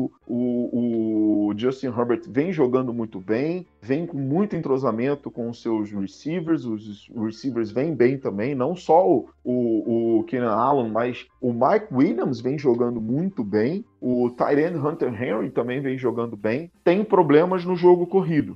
o Justin Herbert vem jogando muito bem, vem com muito entrosamento com os seus receivers, os receivers vêm bem também, não só o Keenan Allen, mas o Mike Williams vem jogando muito bem, o tight end Hunter Henry também vem jogando bem, tem problemas no jogo corrido.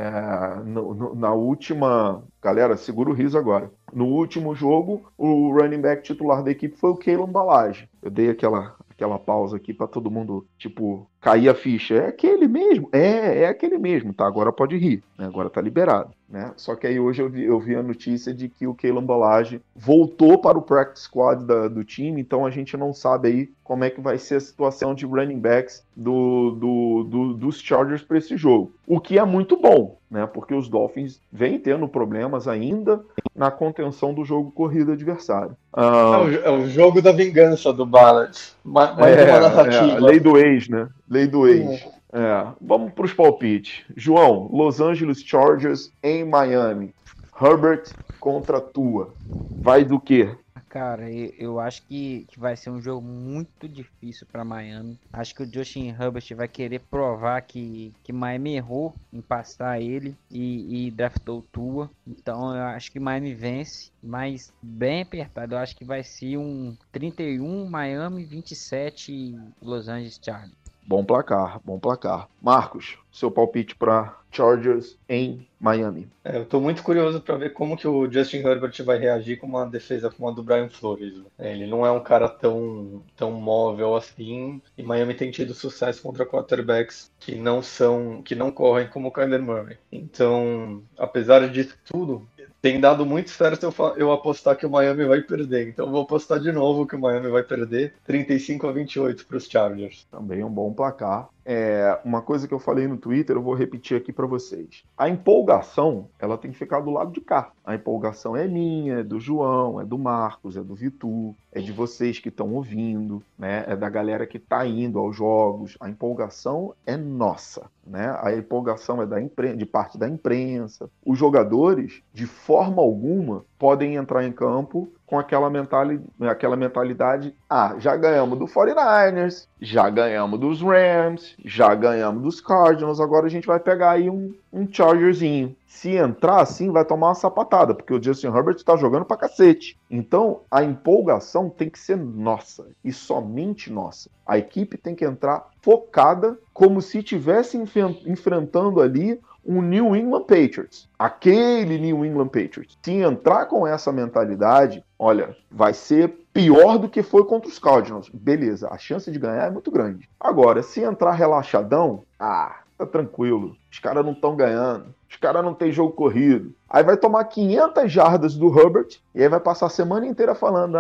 Na última... Galera, segura o riso agora. No último jogo, o running back titular da equipe foi o Kalen Ballage. Eu dei aquela pausa aqui para todo mundo, tipo, cair a ficha. É aquele mesmo? É aquele mesmo, tá? Agora pode rir, né? Agora tá liberado, né? Só que aí hoje eu vi a notícia de que o Kalen Ballage voltou para o practice squad do time, então a gente não sabe aí como é que vai ser a situação de running backs dos Chargers para esse jogo. O que é muito bom, né? Porque os Dolphins vêm tendo problemas ainda na contenção do jogo corrido adversário. É o jogo da vingança do Ballard. Mais uma narrativa. Lei do ex, né? Lei do ex. Vamos para os palpites. João, Los Angeles Chargers em Miami. Herbert contra Tua. Vai do quê? Cara, eu acho que vai ser um jogo muito difícil para Miami. Acho que o Justin Herbert vai querer provar que Miami errou em passar ele e draftou o Tua. Então eu acho que Miami vence, mas bem apertado. Eu acho que vai ser um 31 Miami, 27 Los Angeles Chargers. Bom placar, bom placar. Marcos, seu palpite para Chargers em Miami. Eu tô muito curioso para ver como que o Justin Herbert vai reagir com uma defesa como a do Brian Flores. Ele não é um cara tão móvel assim, e Miami tem tido sucesso contra quarterbacks que não correm como o Kyler Murray. Então, apesar disso tudo, tem dado muito certo eu apostar que o Miami vai perder. Então vou apostar de novo que o Miami vai perder 35-28 para os Chargers. Também um bom placar. Uma coisa que eu falei no Twitter, eu vou repetir aqui para vocês. A empolgação, ela tem que ficar do lado de cá. A empolgação é minha, é do João, é do Marcos, é do Vitu, é de vocês que estão ouvindo, né? É da galera que está indo aos jogos. A empolgação é nossa, né? A empolgação é de parte da imprensa. Os jogadores, de forma alguma, podem entrar em campo com aquela mentalidade, já ganhamos do 49ers, já ganhamos dos Rams, já ganhamos dos Cardinals, agora a gente vai pegar aí um Chargerzinho. Se entrar assim, vai tomar uma sapatada, porque o Justin Herbert tá jogando pra cacete. Então, a empolgação tem que ser nossa, e somente nossa. A equipe tem que entrar focada, como se estivesse enfrentando ali um New England Patriots. Aquele New England Patriots. Se entrar com essa mentalidade, olha, vai ser pior do que foi contra os Cardinals. Beleza, a chance de ganhar é muito grande. Agora, se entrar relaxadão, tá tranquilo. Os caras não estão ganhando. Os caras não têm jogo corrido. Aí vai tomar 500 jardas do Herbert e aí vai passar a semana inteira falando,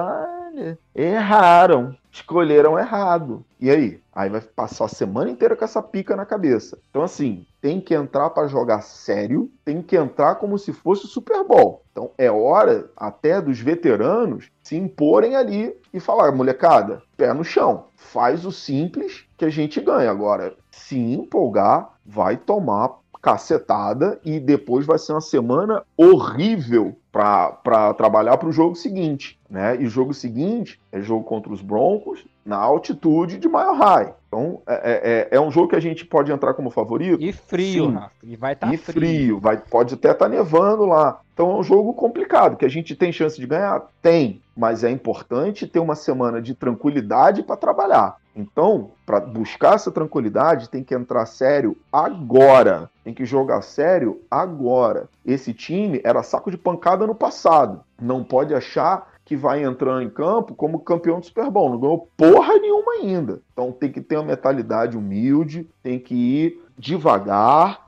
erraram, escolheram errado. E aí? Aí vai passar a semana inteira com essa pica na cabeça. Então, assim, tem que entrar para jogar sério, tem que entrar como se fosse o Super Bowl. Então, é hora até dos veteranos se imporem ali e falar, molecada, pé no chão, faz o simples que a gente ganha. Agora, se empolgar, vai tomar cacetada e depois vai ser uma semana horrível para trabalhar para o jogo seguinte, né? E o jogo seguinte é jogo contra os Broncos na altitude de Mile High. Então, é um jogo que a gente pode entrar como favorito. E frio, sim. Rafa. E vai estar frio. Pode até estar nevando lá. Então é um jogo complicado, que a gente tem chance de ganhar? Tem. Mas é importante ter uma semana de tranquilidade para trabalhar. Então, para buscar essa tranquilidade, tem que entrar sério agora. Tem que jogar sério agora. Esse time era saco de pancada no passado. Não pode achar que vai entrar em campo como campeão do Super Bowl. Não ganhou porra nenhuma ainda. Então tem que ter uma mentalidade humilde, tem que ir devagar,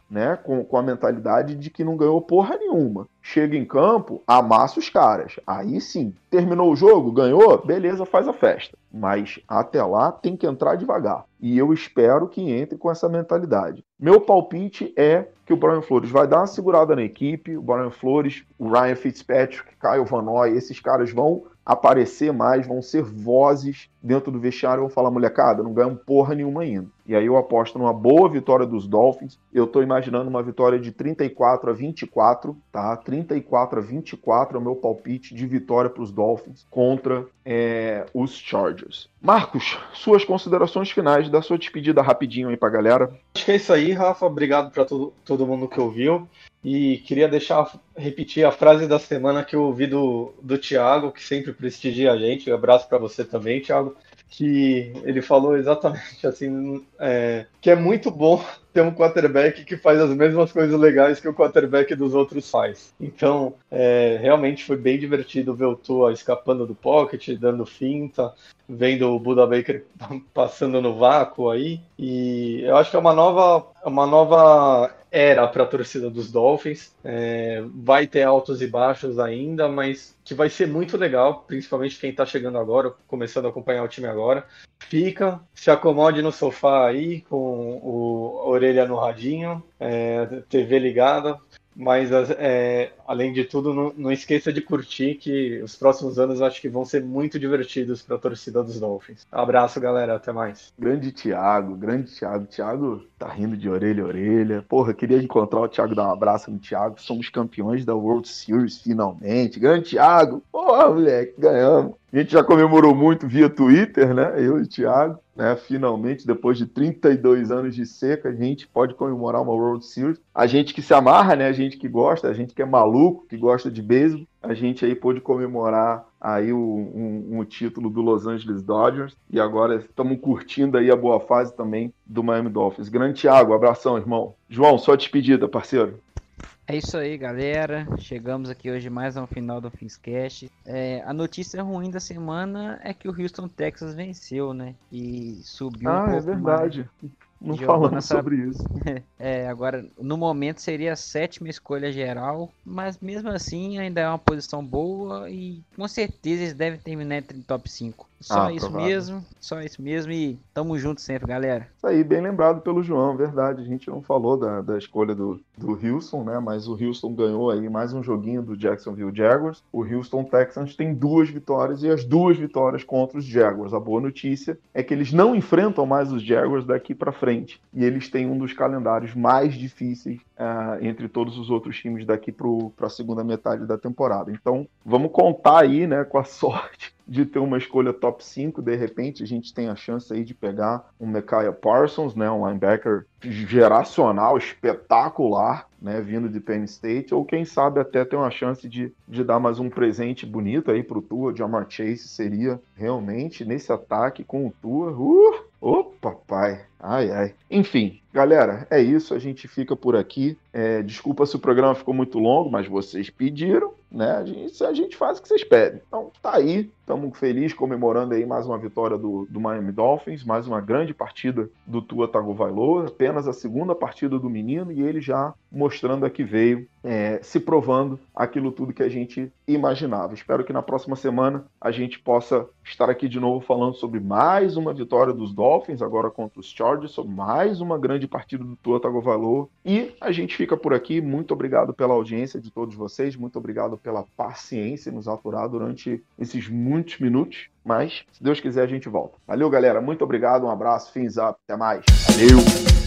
né, com a mentalidade de que não ganhou porra nenhuma. Chega em campo, amassa os caras. Aí sim, terminou o jogo, ganhou, beleza, faz a festa. Mas até lá tem que entrar devagar. E eu espero que entre com essa mentalidade. Meu palpite é que o Brian Flores vai dar uma segurada na equipe. O Brian Flores, o Ryan Fitzpatrick, Kyle Van Noy, esses caras vão aparecer mais, vão ser vozes dentro do vestiário, vão falar, molecada, não ganham porra nenhuma ainda. E aí eu aposto numa boa vitória dos Dolphins. Eu tô imaginando uma vitória de 34-24, tá? 34-24 é o meu palpite de vitória para os Dolphins contra os Chargers. Marcos, suas considerações finais, da sua despedida rapidinho aí pra galera. Acho que é isso aí, Rafa. Obrigado para todo mundo que ouviu. E queria repetir a frase da semana que eu ouvi do Thiago, que sempre prestigia a gente. Um abraço para você também, Thiago. Que ele falou exatamente assim, que é muito bom ter um quarterback que faz as mesmas coisas legais que o quarterback dos outros faz. Então, realmente foi bem divertido ver o Tua escapando do pocket, dando finta, vendo o Budda Baker passando no vácuo aí. E eu acho que é uma nova era para a torcida dos Dolphins. Vai ter altos e baixos ainda, mas que vai ser muito legal, principalmente quem está chegando agora, começando a acompanhar o time agora. Se acomode no sofá aí, com a orelha no radinho, TV ligada, mas além de tudo, não esqueça de curtir, que os próximos anos acho que vão ser muito divertidos para a torcida dos Dolphins. Abraço, galera, até mais. Grande Thiago. Thiago tá rindo de orelha a orelha. Porra, queria encontrar o Thiago, dar um abraço no Thiago. Somos campeões da World Series, finalmente. Grande Thiago. Porra, moleque, ganhamos. A gente já comemorou muito via Twitter, né? Eu e o Thiago, né? Finalmente, depois de 32 anos de seca, a gente pode comemorar uma World Series. A gente que se amarra, né? A gente que gosta, a gente que é maluco, que gosta de beisebol, a gente aí pôde comemorar aí um título do Los Angeles Dodgers, e agora estamos curtindo aí a boa fase também do Miami Dolphins. Grande Thiago, abração, irmão. João, só despedida, parceiro. É isso aí, galera. Chegamos aqui hoje mais ao final do Finscast. A notícia ruim da semana é que o Houston Texans venceu, né? E subiu um pouco. É verdade. Mais. Não falamos sobre isso. Agora, no momento seria a 7ª escolha geral, mas mesmo assim ainda é uma posição boa e com certeza eles devem terminar entre top 5. Só isso mesmo e tamo junto sempre, galera. Isso aí, bem lembrado pelo João, verdade. A gente não falou da escolha do Houston, né? Mas o Houston ganhou aí mais um joguinho do Jacksonville Jaguars. O Houston Texans tem 2 vitórias e as 2 vitórias contra os Jaguars. A boa notícia é que eles não enfrentam mais os Jaguars daqui para frente. E eles têm um dos calendários mais difíceis entre todos os outros times daqui para a segunda metade da temporada. Então, vamos contar aí, né, com a sorte de ter uma escolha top 5, de repente a gente tem a chance aí de pegar um Micaiah Parsons, né, um linebacker geracional, espetacular, né, vindo de Penn State, ou quem sabe até ter uma chance de dar mais um presente bonito aí pro Tua. Ja'Marr Chase seria realmente nesse ataque com o Tua. Ô, papai. Ai. Enfim, galera, é isso. A gente fica por aqui. Desculpa se o programa ficou muito longo, mas vocês pediram, né? A gente faz o que vocês pedem. Então, tá aí. Estamos felizes comemorando aí mais uma vitória do Miami Dolphins, mais uma grande partida do Tua Tagovailoa, apenas a segunda partida do menino, e ele já mostrando a que veio, se provando aquilo tudo que a gente imaginava. Espero que na próxima semana a gente possa estar aqui de novo falando sobre mais uma vitória dos Dolphins, agora contra os Chargers, sobre mais uma grande partida do Tua Tagovailoa. E a gente fica por aqui. Muito obrigado pela audiência de todos vocês, muito obrigado pela paciência em nos aturar durante esses muitos minutos, mas se Deus quiser a gente volta. Valeu, galera, muito obrigado, um abraço, fins up, até mais. Valeu!